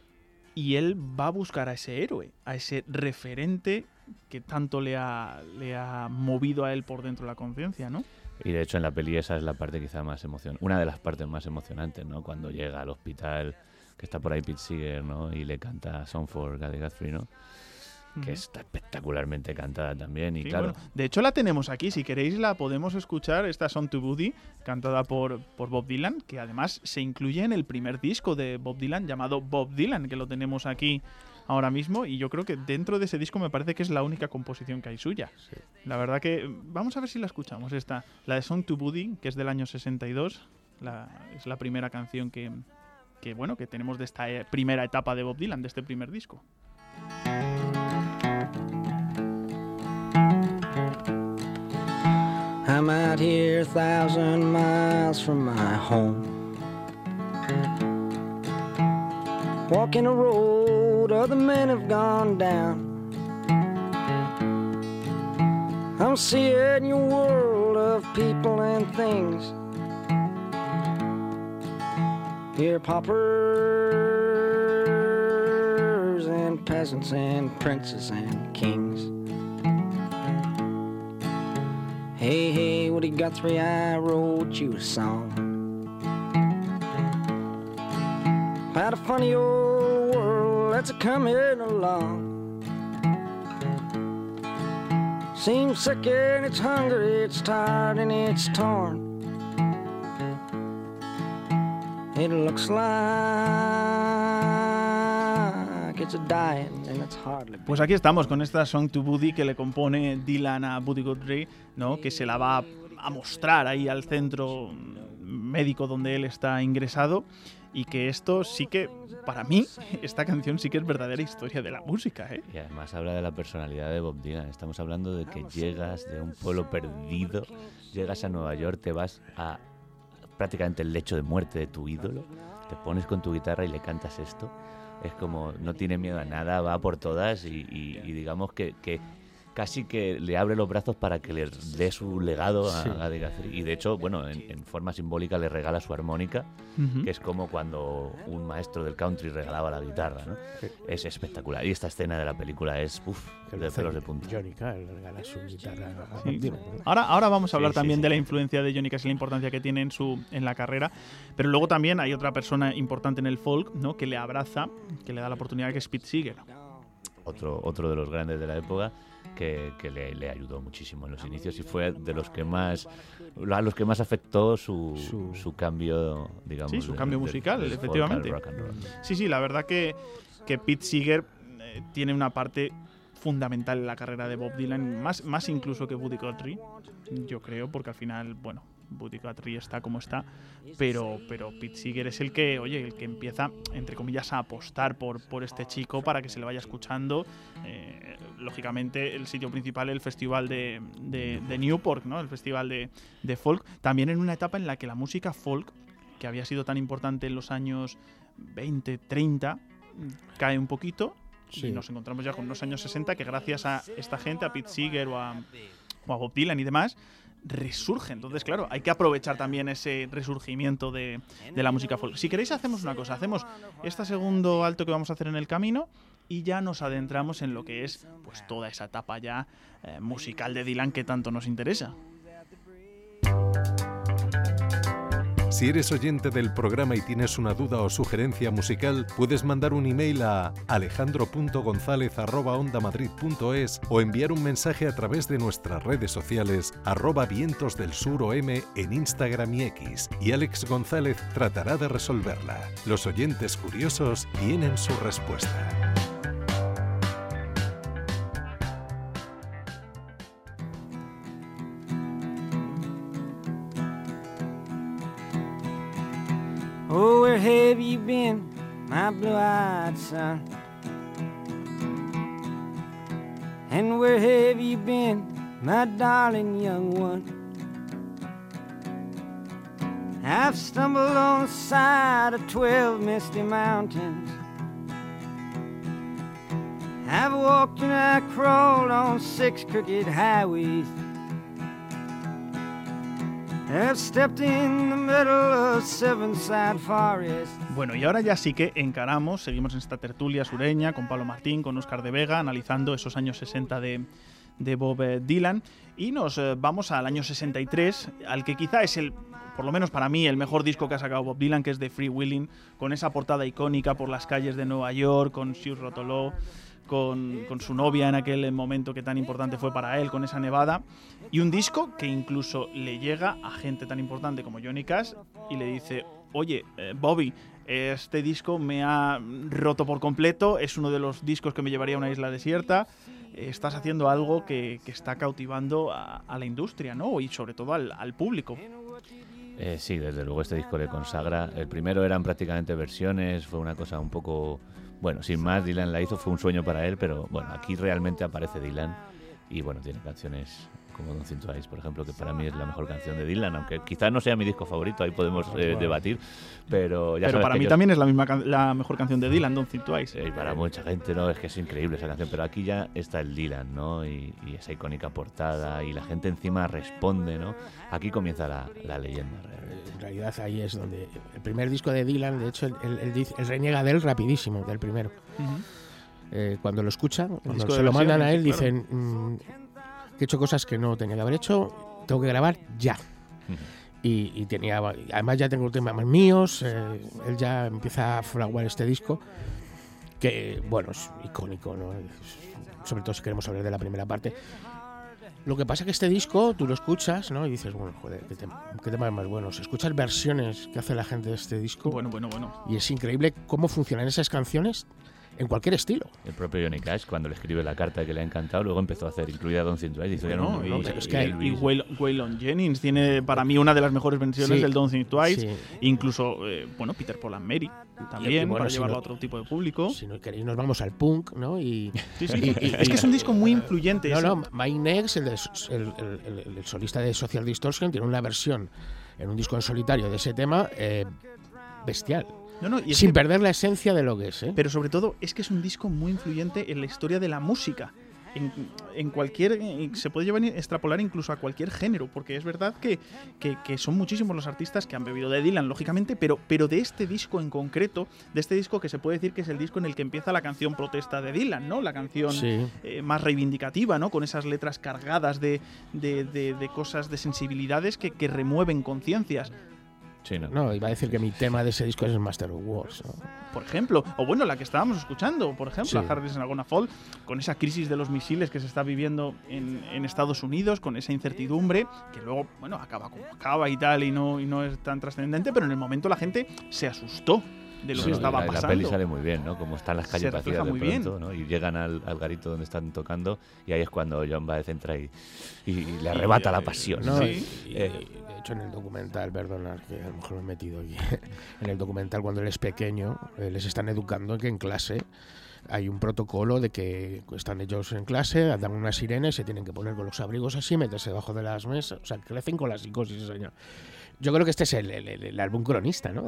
Y él va a buscar a ese héroe, a ese referente que tanto le ha movido a él por dentro de la conciencia, ¿no? Y de hecho en la peli esa es la parte quizá más una de las partes más emocionantes, ¿no? Cuando llega al hospital, que está por ahí Pete Seeger, ¿no? Y le canta Song for Buddy Guthrie, ¿no? Que está espectacularmente cantada también. Y sí, claro. Bueno, de hecho la tenemos aquí, si queréis la podemos escuchar, esta Song to Buddy, cantada por Bob Dylan, que además se incluye en el primer disco de Bob Dylan llamado Bob Dylan, que lo tenemos aquí ahora mismo, y yo creo que dentro de ese disco me parece que es la única composición que hay suya. Sí. La verdad que, vamos a ver si la escuchamos, la de Song to Buddy, que es del año 62, es la primera canción que tenemos de esta primera etapa de Bob Dylan, de este primer disco. I'm out here 1,000 miles from my home, walking a road other men have gone down. I'm seeing your world of people and things, here paupers and peasants and princes and kings. Hey, hey, Woody Guthrie, I wrote you a song about a funny old world that's a-coming along. Seems sick and it's hungry, it's tired and it's torn. It looks like it's a dying. Pues aquí estamos con esta Song to Buddy que le compone Dylan a Buddy Guthrie, ¿no? Que se la va a mostrar ahí al centro médico donde él está ingresado, y que esto sí que, para mí, esta canción sí que es verdadera historia de la música, ¿eh? Y además habla de la personalidad de Bob Dylan. Estamos hablando de que llegas de un pueblo perdido, llegas a Nueva York, te vas a prácticamente el lecho de muerte de tu ídolo, te pones con tu guitarra y le cantas esto. Es como, no tiene miedo a nada, va por todas y digamos que casi que le abre los brazos para que le dé su legado a Sí. Buddy Guthrie. Y de hecho, bueno, en forma simbólica le regala su armónica, que es como cuando un maestro del country regalaba la guitarra, ¿no? Sí. Es espectacular. Y esta escena de la película es, Que de pelos de punta. Johnny Cash le regala su guitarra a Sí. Bob Dylan, ¿no? Ahora vamos a hablar Sí, también sí. de la influencia de Johnny Cash y la importancia que tiene en la carrera, pero luego también hay otra persona importante en el folk, ¿no? Que le abraza, que le da la oportunidad, que es Pete Seeger. Otro de los grandes de la época que le ayudó muchísimo en los inicios y fue de los que más a los que más afectó su cambio, digamos. Sí, su cambio musical, del folk al efectivamente. rock and roll. Sí, la verdad que Pete Seeger tiene una parte fundamental en la carrera de Bob Dylan, más incluso que Buddy Guthrie, yo creo, porque al final, bueno, Buddy Guthrie está como está, pero Pete Seeger es el que empieza, entre comillas, a apostar por este chico para que se le vaya escuchando. Lógicamente, el sitio principal, el festival de Newport, ¿no? El festival de folk, también en una etapa en la que la música folk, que había sido tan importante en los años 20, 30, cae un poquito. Sí. Y nos encontramos ya con unos años 60 que gracias a esta gente, a Pete Seeger o a Bob Dylan y demás, resurge. Entonces, claro, hay que aprovechar también ese resurgimiento de la música folk. Si queréis, hacemos una cosa. Hacemos este segundo alto que vamos a hacer en el camino y ya nos adentramos en lo que es pues toda esa etapa ya musical de Dylan que tanto nos interesa. Si eres oyente del programa y tienes una duda o sugerencia musical, puedes mandar un email a alejandro.gonzalez@ondamadrid.es o enviar un mensaje a través de nuestras redes sociales @vientosdelsurom en Instagram y X, y Alex González tratará de resolverla. Los oyentes curiosos tienen su respuesta. Oh, where have you been, my blue-eyed son? And where have you been, my darling young one? I've stumbled on the side of 12 misty mountains. I've walked and I crawled on 6 crooked highways. I've stepped in the middle of 7-side forest. Bueno, y ahora ya sí que seguimos en esta tertulia sureña con Pablo Martín, con Óscar de Vega, analizando esos años 60 de Bob Dylan, y nos vamos al año 63, al que quizá es por lo menos para mí, el mejor disco que ha sacado Bob Dylan, que es The Free Willing, con esa portada icónica por las calles de Nueva York, con Sue Rotolo, con su novia en aquel momento que tan importante fue para él, con esa nevada, y un disco que incluso le llega a gente tan importante como Johnny Cash y le dice: oye, Bobby, este disco me ha roto por completo, es uno de los discos que me llevaría a una isla desierta, estás haciendo algo que está cautivando a la industria, ¿no? Y sobre todo al público. Sí, desde luego este disco le consagra. El primero eran prácticamente versiones, fue una cosa un poco... Bueno, sin más, Dylan la hizo, fue un sueño para él, pero bueno, aquí realmente aparece Dylan y bueno, tiene canciones como Don't Think Twice, por ejemplo, que para mí es la mejor canción de Dylan, aunque quizás no sea mi disco favorito, ahí podemos debatir, pero ya Pero sabes para que mí también es la mejor canción de Dylan, Don't Think Twice. para mucha gente, ¿no? Es que es increíble esa canción, pero aquí ya está el Dylan, ¿no? Y esa icónica portada, y la gente encima responde, ¿no? Aquí comienza la leyenda realmente. En realidad ahí es donde el primer disco de Dylan, de hecho, él reniega de él rapidísimo, del primero. Cuando lo escuchan, cuando disco se de lo mandan a él, versiones, dicen que he hecho cosas que no tenía que haber hecho, tengo que grabar ya. Y tenía, además ya tengo temas míos, él ya empieza a fraguar este disco, que bueno, es icónico, ¿no? Sobre todo si queremos hablar de la primera parte. Lo que pasa es que este disco, tú lo escuchas, ¿no? Y dices, bueno, joder, qué temas más buenos. Escuchas versiones que hace la gente de este disco. Bueno. Y es increíble cómo funcionan esas canciones en cualquier estilo. El propio Johnny Cash, cuando le escribe la carta que le ha encantado, luego empezó a hacer, incluida Don't Think Twice, dice, y Waylon Jennings tiene para mí una de las mejores versiones del Don't Think Twice. Sí. Incluso, Peter Paul and Mary también, bueno, para si llevarlo no- a otro tipo de público. Si no queréis, nos vamos al punk, ¿no? Sí. Es que es un disco muy influyente. No, Mike Nex, el solista de Social Distortion, tiene una versión en un disco en solitario de ese tema bestial. Y es Sin que- perder la esencia de lo que es, ¿eh? Pero sobre todo es que es un disco muy influyente en la historia de la música. en cualquier... se puede extrapolar incluso a cualquier género, porque es verdad que son muchísimos los artistas que han bebido de Dylan, lógicamente, pero de este disco en concreto, de este disco que se puede decir que es el disco en el que empieza la canción protesta de Dylan, ¿no? La canción más reivindicativa, ¿no? Con esas letras cargadas de cosas, de sensibilidades que remueven conciencias. Sí, no, iba a decir que mi tema de ese disco es el Master of Wars, ¿no? Por ejemplo, o bueno, la que estábamos escuchando, por ejemplo, Sí. a Hard Day's Gonna Fall, con esa crisis de los misiles que se está viviendo en Estados Unidos, con esa incertidumbre, que luego, bueno, acaba como acaba y tal, y no es tan trascendente, pero en el momento la gente se asustó de lo que estaba pasando. La peli sale muy bien, ¿no? Como están las calles Se refleja vacías de muy pronto, ¿no? Y llegan al garito donde están tocando, y ahí es cuando John Baez entra y le arrebata la pasión. No, Sí. de hecho, en el documental, perdona, que a lo mejor me he metido aquí, en el documental, cuando él es pequeño, les están educando que en clase hay un protocolo de que están ellos en clase, dan una sirena y se tienen que poner con los abrigos así, meterse debajo de las mesas, o sea, crecen con la psicosis, señor. Yo creo que este es el álbum cronista, ¿no?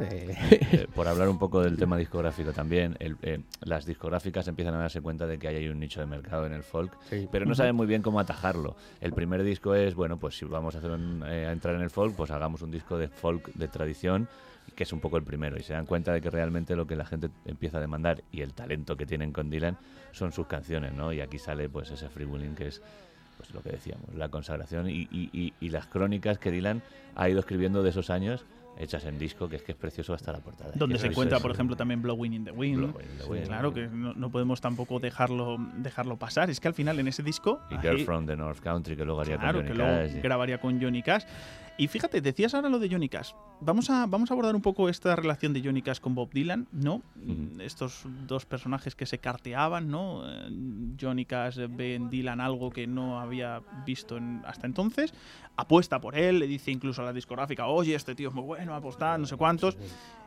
Por hablar un poco del tema discográfico también, las discográficas empiezan a darse cuenta de que hay un nicho de mercado en el folk, Sí. pero no saben muy bien cómo atajarlo. El primer disco es, bueno, pues si vamos a entrar en el folk, pues hagamos un disco de folk de tradición, que es un poco el primero, y se dan cuenta de que realmente lo que la gente empieza a demandar y el talento que tienen con Dylan son sus canciones, ¿no? Y aquí sale pues ese Freewheeling, que es pues lo que decíamos, la consagración y las crónicas que Dylan ha ido escribiendo de esos años, hechas en disco, que es precioso hasta la portada. Donde Y se eso encuentra, es- por ejemplo, también Blowing in the Wind. Blowing in the Wind. Claro, que no podemos tampoco dejarlo pasar. Es que al final en ese disco... Y Girl from the North Country, que luego haría Claro, con que Johnny luego Cash. grabaría con Johnny Cash. Y fíjate, decías ahora lo de Johnny Cash. Vamos a abordar un poco esta relación de Johnny Cash con Bob Dylan, ¿no? Estos dos personajes que se carteaban, ¿no? Johnny Cash ve en Dylan algo que no había visto hasta entonces. Apuesta por él, le dice incluso a la discográfica, oye, este tío es muy bueno, apostar, no sé cuántos.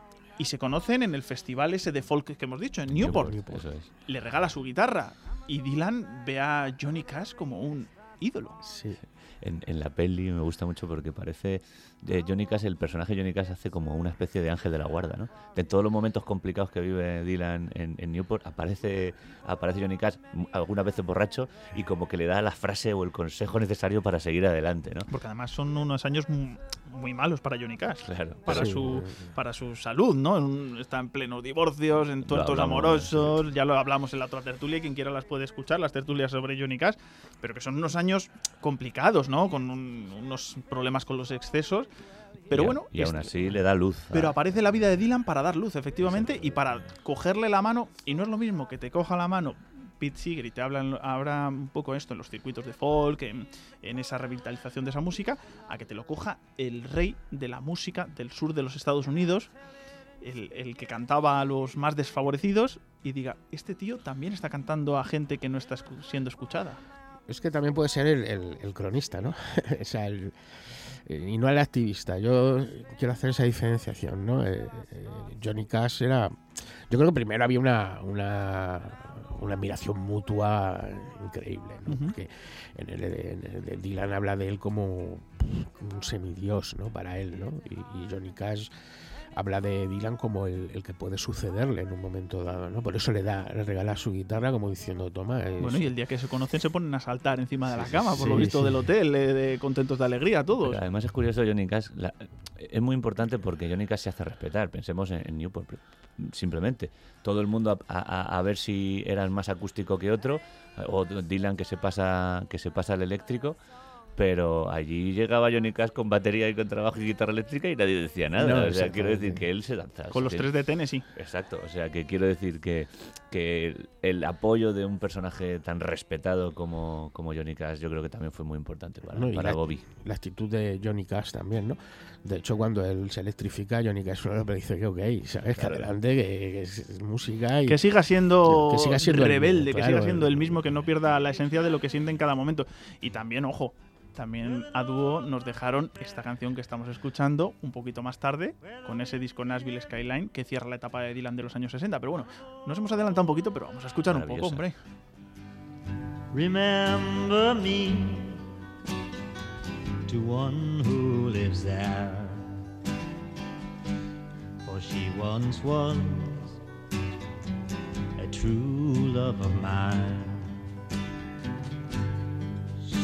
Y se conocen en el festival ese de folk que hemos dicho, en Newport. Eso es. Le regala su guitarra. Y Dylan ve a Johnny Cash como un ídolo. Sí. En la peli me gusta mucho porque parece Johnny Cash, el personaje de Johnny Cash hace como una especie de ángel de la guarda, ¿no? De todos los momentos complicados que vive Dylan en Newport, aparece Johnny Cash algunas veces borracho y como que le da la frase o el consejo necesario para seguir adelante, ¿no? Porque además son unos años muy malos para Johnny Cash. Claro. Para, Sí. para su salud, ¿no? Está en plenos divorcios, en tuertos hablamos, amorosos. Ya lo hablamos en la otra tertulia, quien quiera las puede escuchar, las tertulias sobre Johnny Cash. Pero que son unos años complicados, ¿no? Con unos problemas con los excesos. Pero bueno. Y aún así le da luz. Pero aparece la vida de Dylan para dar luz, efectivamente, y para cogerle la mano. Y no es lo mismo que te coja la mano Pete Seeger y te habla un poco esto en los circuitos de folk, en esa revitalización de esa música, a que te lo coja el rey de la música del sur de los Estados Unidos, el que cantaba a los más desfavorecidos, y diga, este tío también está cantando a gente que no está siendo escuchada. Es que también puede ser el cronista, ¿no? O sea, y no el activista. Yo quiero hacer esa diferenciación, ¿no? Johnny Cash era... Yo creo que primero había una admiración mutua increíble, ¿no? Ujú. Porque en el de Dylan habla de él como un semidios, ¿no? Para él, ¿no? Y Johnny Cash habla de Dylan como el que puede sucederle en un momento dado, ¿no? Por eso le regala su guitarra como diciendo, toma... Bueno, y el día que se conocen se ponen a saltar encima de la cama, por sí, lo visto sí. del hotel, de contentos de alegría todos. Pero además es curioso, Johnny Cash es muy importante porque Johnny Cash se hace respetar. Pensemos en Newport, simplemente. Todo el mundo a ver si era el más acústico que otro, o Dylan que se pasa al eléctrico. Pero allí llegaba Johnny Cash con batería y con trabajo y guitarra eléctrica y nadie decía nada. No, o sea, quiero decir exactamente. que él se danza. Con los tres de Tennessee. Exacto, o sea, que quiero decir que el apoyo de un personaje tan respetado como Johnny Cash yo creo que también fue muy importante No, y para Bobby. La actitud de Johnny Cash también, ¿no? De hecho, cuando él se electrifica, Johnny Cash solo le dice que ok, ¿sabes? Claro. Que adelante, que es música y... Que siga siendo, Que siga siendo el rebelde, mismo, que claro, siga siendo el mismo, que no pierda la esencia de lo que siente en cada momento. Y también, ojo, también a dúo nos dejaron esta canción que estamos escuchando un poquito más tarde, con ese disco Nashville Skyline, que cierra la etapa de Dylan de los años 60. Pero bueno, nos hemos adelantado un poquito, pero vamos a escuchar un poco, Maravillosa. hombre. Remember me to one who lives there, for she once was a true love of mine.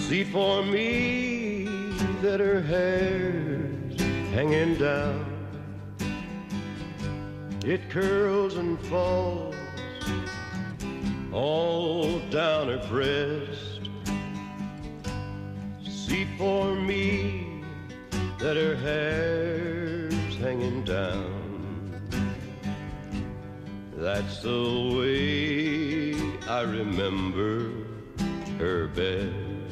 See for me that her hair's hanging down. It curls and falls all down her breast. See for me that her hair's hanging down. That's the way I remember her best.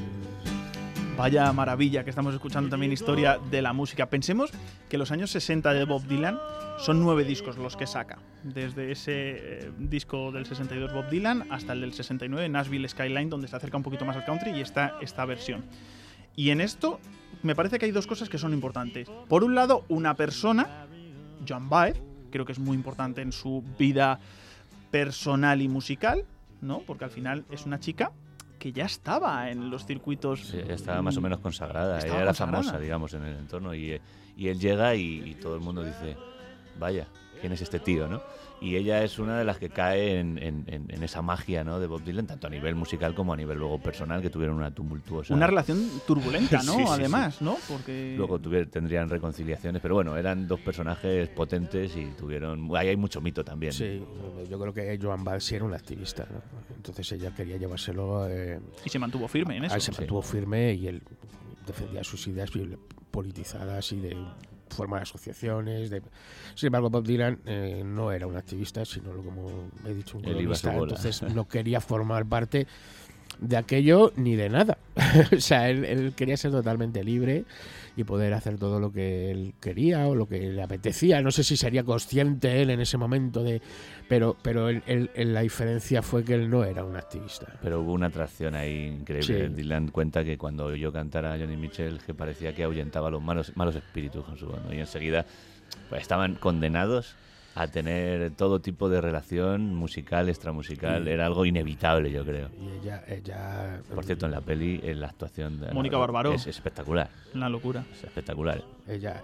Vaya maravilla que estamos escuchando también historia de la música. Pensemos que los años 60 de Bob Dylan son 9 discos los que saca. Desde ese disco del 62 Bob Dylan hasta el del 69 Nashville Skyline, donde se acerca un poquito más al country, y está esta versión. Y en esto me parece que hay dos cosas que son importantes. Por un lado, una persona, Joan Baez, creo que es muy importante en su vida personal y musical, ¿no? Porque al final es una chica que ya estaba en los circuitos. Sí, estaba más o menos consagrada. Ella era famosa, digamos, en el entorno. Y él llega y todo el mundo dice, vaya, ¿quién es este tío, no? Y ella es una de las que cae en esa magia, ¿no?, de Bob Dylan, tanto a nivel musical como a nivel luego personal, que tuvieron una tumultuosa... Una relación turbulenta, ¿no? Sí, Además, sí. ¿no? Porque... Luego tendrían reconciliaciones, pero bueno, eran dos personajes potentes y tuvieron... Ahí hay mucho mito también. Sí, yo creo que Joan Baez sí era una activista, ¿no? Entonces ella quería llevárselo... y se mantuvo firme en eso. Se mantuvo firme y él defendía sus ideas politizadas y de formar asociaciones. Sin embargo, Bob Dylan no era un activista, sino, como he dicho, un columnista. Entonces no quería formar parte de aquello ni de nada. O sea, él quería ser totalmente libre y poder hacer todo lo que él quería o lo que le apetecía. No sé si sería consciente él en ese momento de... Pero la diferencia fue que él no era un activista. Pero hubo una atracción ahí increíble. Sí. Dylan cuenta que cuando oyó cantar a Joni Mitchell, que parecía que ahuyentaba los malos espíritus con su voz, ¿no? Y enseguida pues, estaban condenados a tener todo tipo de relación musical, extramusical. Era algo inevitable, yo creo. Y ella por cierto, en la peli, en la actuación de Mónica Barbaró es espectacular. Una locura. Es espectacular. Ella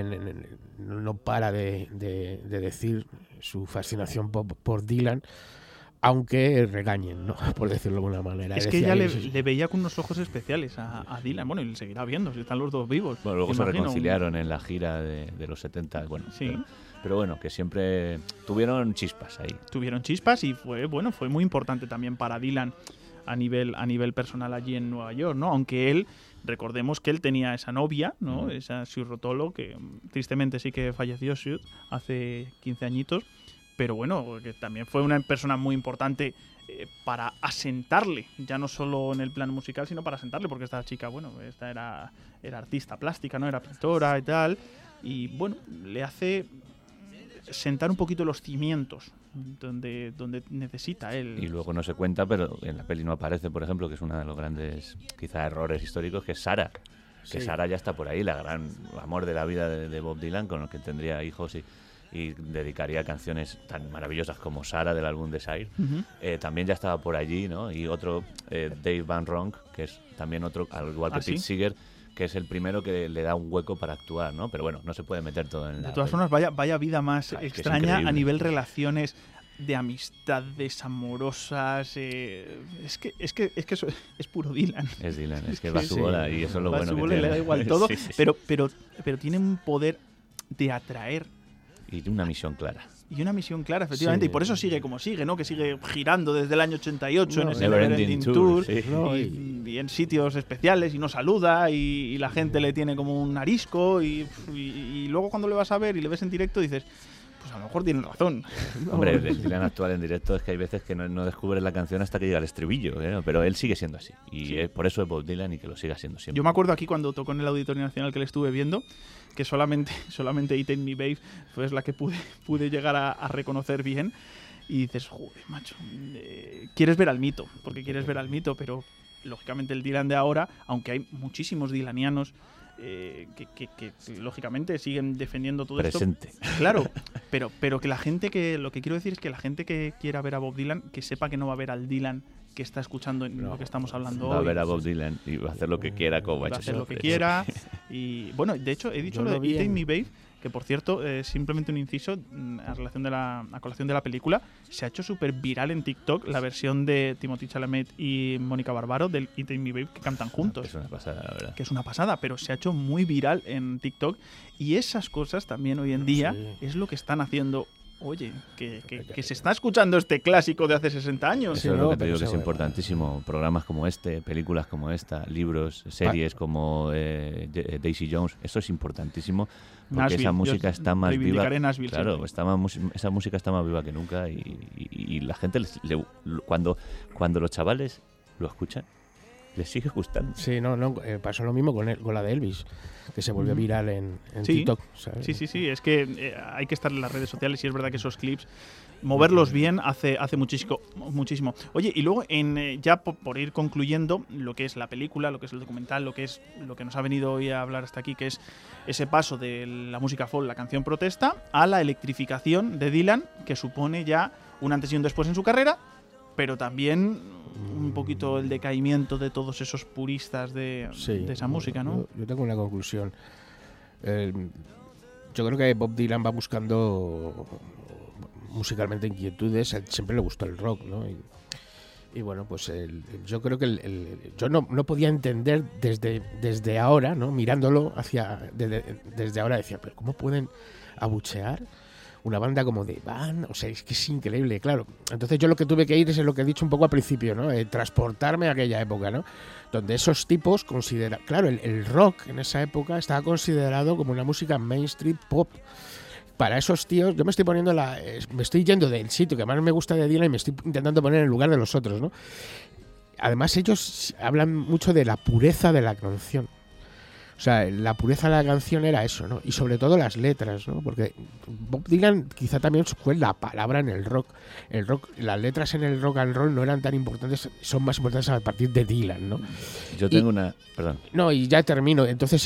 no para de decir su fascinación por Dylan, aunque regañen, ¿no? Por decirlo de alguna manera. Es que ella le veía con unos ojos especiales a Dylan. Bueno, y le seguirá viendo, si están los dos vivos. Bueno, luego se reconciliaron en la gira de los 70. Bueno, sí. Pero bueno, que siempre tuvieron chispas ahí. Tuvieron chispas y fue muy importante también para Dylan a nivel personal allí en Nueva York, ¿no? Aunque él, recordemos que él tenía esa novia, ¿no? Esa Sue Rotolo, que tristemente sí que falleció Sue hace 15 añitos, pero bueno, que también fue una persona muy importante para asentarle, ya no solo en el plan musical, sino para asentarle, porque esta chica, bueno, esta era artista plástica, ¿no? Era pintora y tal, y bueno, le hace sentar un poquito los cimientos donde necesita él. Y luego no se cuenta, pero en la peli no aparece, por ejemplo, que es uno de los grandes quizá errores históricos, que es Sarah. Que Sarah ya está por ahí, la gran amor de la vida de Bob Dylan, con el que tendría hijos y dedicaría canciones tan maravillosas como Sarah del álbum Desire. También ya estaba por allí, ¿no? Y otro, Dave Van Ronk, que es también otro, al igual que Pete Seeger, que es el primero que le da un hueco para actuar, ¿no? Pero bueno, no se puede meter todo en la... De todas formas, vaya vida más extraña a nivel relaciones de amistades amorosas. Es que eso es puro Dylan. Es Dylan, es que va a su bola y eso es lo bueno que tiene. Le da igual todo, sí. Pero tiene un poder de atraer. Y una misión clara. Y una misión clara, efectivamente, y por eso sigue como sigue, ¿no? Que sigue girando desde el año 88 en ese Neverending Tour, y en sitios especiales, y no saluda, y la gente le tiene como un arisco, y luego cuando le vas a ver y le ves en directo dices, pues a lo mejor tienen razón. Hombre, el Dylan actual en directo es que hay veces que no descubres la canción hasta que llega el estribillo, ¿eh? Pero él sigue siendo así, y por eso es Bob Dylan y que lo siga siendo siempre. Yo me acuerdo aquí cuando tocó en el Auditorio Nacional que le estuve viendo, que solamente Eat Me Babe fue la que pude llegar a reconocer bien, y dices, joder, macho, quieres ver al mito, pero lógicamente el Dylan de ahora, aunque hay muchísimos dylanianos que lógicamente siguen defendiendo todo presente. Esto. Claro, pero que la gente lo que quiero decir es que la gente que quiera ver a Bob Dylan, que sepa que no va a ver al Dylan que está escuchando en lo que estamos hablando hoy. Va a ver a Bob Dylan y va a hacer lo que quiera, como va a hacer lo que quiera. Y bueno, de hecho, he dicho lo de Eat Me Babe, que por cierto, simplemente un inciso a colación de la película, se ha hecho súper viral en TikTok la versión de Timothée Chalamet y Mónica Barbaro del It Ain't Me Babe que cantan juntos. Es una pasada, la verdad. Que es una pasada, pero se ha hecho muy viral en TikTok y esas cosas también hoy en día es lo que están haciendo. Oye, que se está escuchando este clásico de hace 60 años. Eso es lo que te digo, que es importantísimo. Programas como este, películas como esta, libros, series como Daisy Jones, eso es importantíslo porque Nashville, esa música está más viva. Nashville, claro, esa música está más viva que nunca y la gente, cuando los chavales lo escuchan, les sigue gustando. Sí, pasó lo mismo con la de Elvis, que se volvió viral en TikTok, ¿sabes? Sí, es que hay que estar en las redes sociales y es verdad que esos clips, moverlos bien hace muchísimo. Oye, y luego, ya por ir concluyendo lo que es la película, lo que es el documental, lo que nos ha venido hoy a hablar hasta aquí, que es ese paso de la música folk, la canción protesta, a la electrificación de Dylan, que supone ya un antes y un después en su carrera, pero también un poquito el decaimiento de todos esos puristas de esa música, ¿no? Yo tengo una conclusión. Yo creo que Bob Dylan va buscando musicalmente inquietudes. Siempre le gustó el rock, ¿no? Y bueno, pues yo creo que yo no podía entender desde ahora, ¿no? Mirándolo desde ahora, decía, pero ¿cómo pueden abuchear una banda como The Band? O sea, es que es increíble, claro. Entonces yo lo que tuve que ir es lo que he dicho un poco al principio, ¿no? Transportarme a aquella época, ¿no? Donde esos tipos claro, el rock en esa época estaba considerado como una música mainstream pop. Para esos tíos, yo me estoy poniendo me estoy yendo del sitio que más me gusta de Dylan y me estoy intentando poner en el lugar de los otros, ¿no? Además ellos hablan mucho de la pureza de la canción. O sea, la pureza de la canción era eso, ¿no? Y sobre todo las letras, ¿no? Porque Bob Dylan quizá también fue la palabra en el rock. Las letras en el rock and roll no eran tan importantes, son más importantes a partir de Dylan, ¿no? Yo tengo perdón. No, y ya termino. Entonces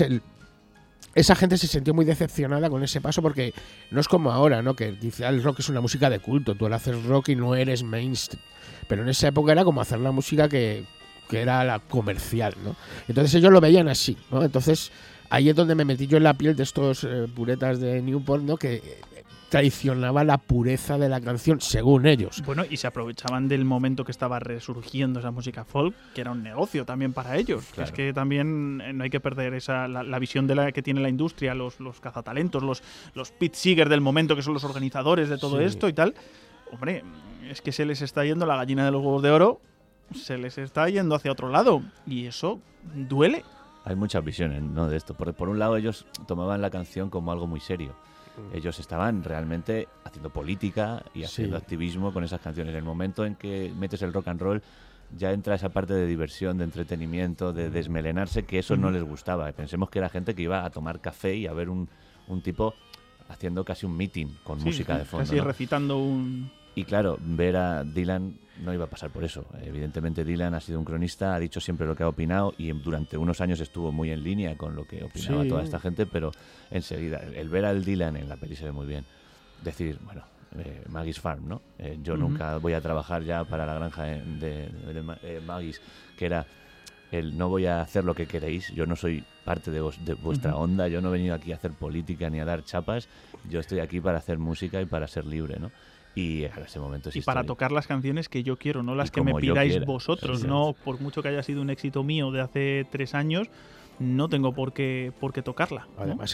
esa gente se sintió muy decepcionada con ese paso porque no es como ahora, ¿no? Que quizá el rock es una música de culto. Tú le haces rock y no eres mainstream. Pero en esa época era como hacer la música que era la comercial, ¿no? Entonces ellos lo veían así, ¿no? Entonces ahí es donde me metí yo en la piel de estos puretas de Newport, ¿no? Que traicionaba la pureza de la canción, según ellos. Bueno, y se aprovechaban del momento que estaba resurgiendo esa música folk, que era un negocio también para ellos. Claro. Es que también no hay que perder la visión que tiene la industria, los cazatalentos, los Pete Seeger del momento, que son los organizadores de todo esto y tal. Hombre, es que se les está yendo la gallina de los huevos de oro, se les está yendo hacia otro lado, y eso duele. Hay muchas visiones, ¿no?, de esto. Por un lado, ellos tomaban la canción como algo muy serio. Ellos estaban realmente haciendo política y haciendo activismo con esas canciones. En el momento en que metes el rock and roll, ya entra esa parte de diversión, de entretenimiento, de desmelenarse, que eso no les gustaba. Pensemos que era gente que iba a tomar café y a ver un tipo haciendo casi un meeting con música de fondo, casi ¿no? recitando un... Y claro, ver a Dylan no iba a pasar por eso. Evidentemente Dylan ha sido un cronista, ha dicho siempre lo que ha opinado y durante unos años estuvo muy en línea con lo que opinaba toda esta gente, pero enseguida, el ver al Dylan en la peli se ve muy bien. Decir, bueno, Maggie's Farm, ¿no? Yo nunca voy a trabajar ya para la granja de Maggie's, que era el no voy a hacer lo que queréis, yo no soy parte de vuestra onda, yo no he venido aquí a hacer política ni a dar chapas, yo estoy aquí para hacer música y para ser libre, ¿no? Y en ese momento es para tocar las canciones que yo quiero, no las que me pidáis vosotros. No, por mucho que haya sido un éxito mío de hace 3 años, no tengo por qué tocarla, ¿no? Además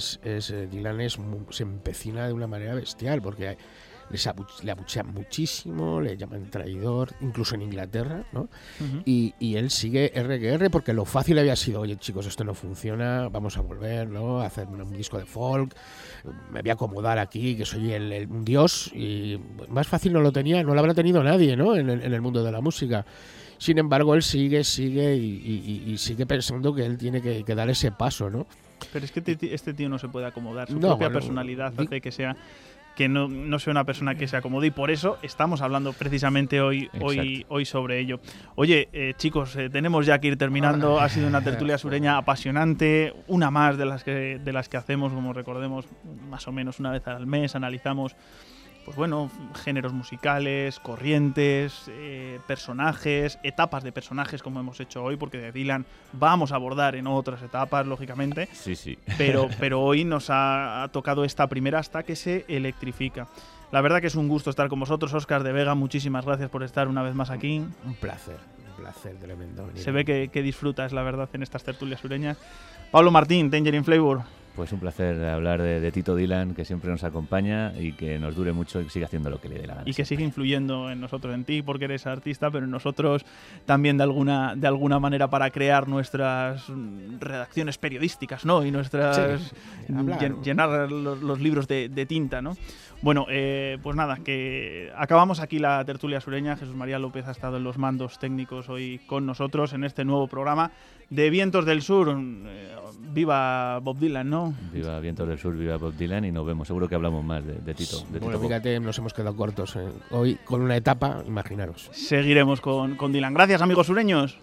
que Dylan se empecina de una manera bestial, porque le abuchean muchísimo, le llaman traidor, incluso en Inglaterra, ¿no? Y él sigue R porque lo fácil había sido, oye chicos, esto no funciona, vamos a volver, ¿no? A hacer un disco de folk, me voy a acomodar aquí, que soy un dios, y más fácil no lo habrá tenido nadie, ¿no? En el mundo de la música. Sin embargo, él sigue y sigue pensando que él tiene que dar ese paso, ¿no? Pero es que este tío no se puede acomodar, su propia personalidad hace que no sea una persona que se acomode, y por eso estamos hablando precisamente hoy sobre ello. Oye, chicos, tenemos ya que ir terminando. Ha sido una tertulia sureña apasionante, una más de las que hacemos, como recordemos, más o menos una vez al mes. Analizamos pues bueno, géneros musicales, corrientes, personajes, etapas de personajes como hemos hecho hoy, porque de Dylan vamos a abordar en otras etapas, lógicamente. Sí. Pero hoy nos ha tocado esta primera hasta que se electrifica. La verdad que es un gusto estar con vosotros, Óscar de Vega, muchísimas gracias por estar una vez más aquí. Un placer tremendo. Se ve que disfrutas, la verdad, en estas tertulias sureñas. Pablo Martín, Tangerine Flavor. Pues un placer hablar de Tito Dylan, que siempre nos acompaña y que nos dure mucho y que siga haciendo lo que le dé la gana. Y que sigue influyendo en nosotros, en ti, porque eres artista, pero en nosotros también de alguna manera para crear nuestras redacciones periodísticas, ¿no? Y nuestras llenar los libros de tinta, ¿no? Bueno, pues nada, que acabamos aquí la tertulia sureña. Jesús María López ha estado en los mandos técnicos hoy con nosotros en este nuevo programa de Vientos del Sur. Viva Bob Dylan, ¿no? Viva Vientos del Sur, viva Bob Dylan, y nos vemos. Seguro que hablamos más de Tito. Bueno, fíjate, nos hemos quedado cortos hoy con una etapa, imaginaros. Seguiremos con Dylan. Gracias, amigos sureños.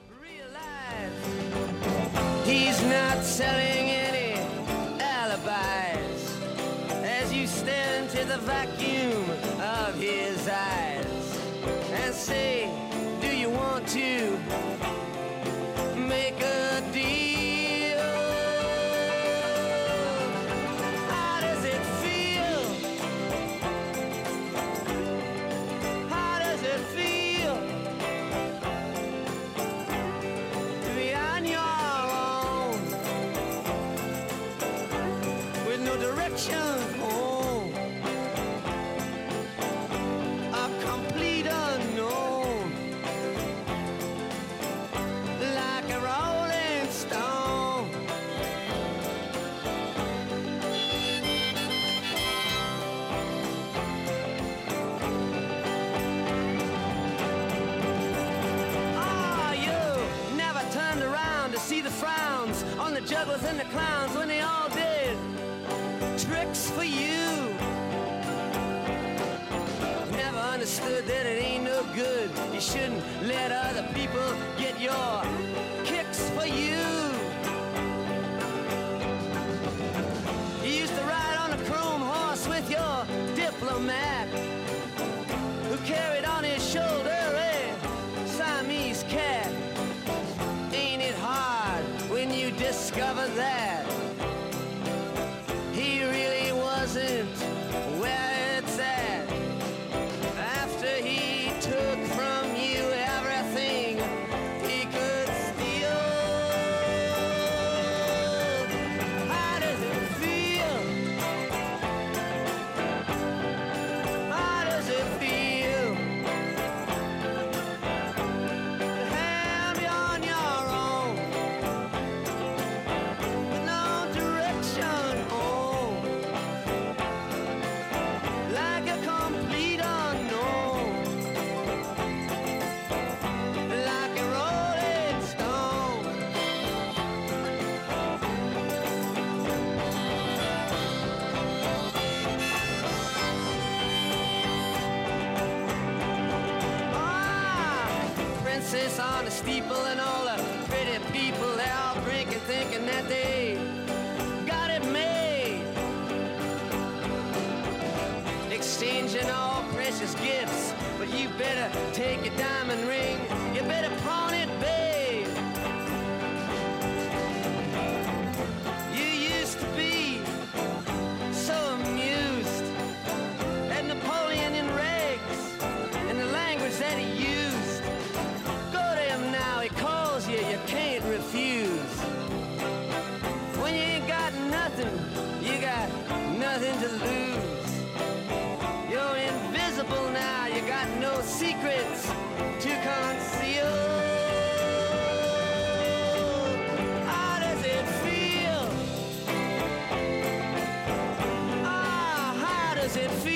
He's not selling any alibis as you stare into the vacuum of his eyes and say, do you want to make a deal? How does it feel? How does it feel to be on your own with no direction home? A complete unknown, like a rolling stone. Ah, you never turned around to see the frowns on the jugglers and the clowns when they all did tricks for you. Never understood that it ain't no good. You shouldn't let other people get your kicks for you. You used to ride on a chrome horse with your diplomat, who carried on his shoulder a Siamese cat. Ain't it hard when you discover that he really wasn't where it's at? After he took from you everything he could steal. How does it feel? How does it feel to have you on your own with no direction home, like a complete unknown, like a rolling stone? Ah, princess on the steeple and all the pretty people, they're all drinking, thinking that they got it made, exchanging all precious gifts. But you better take your diamond ring, you better pawn it, babe. You used to be so amused at Napoleon in rags and the language that he used. Go to him now, he calls you, you can't refuse. When you ain't got nothing, you got nothing to lose. You're invisible now, you got no secrets to conceal. How does it feel? Ah, how does it feel?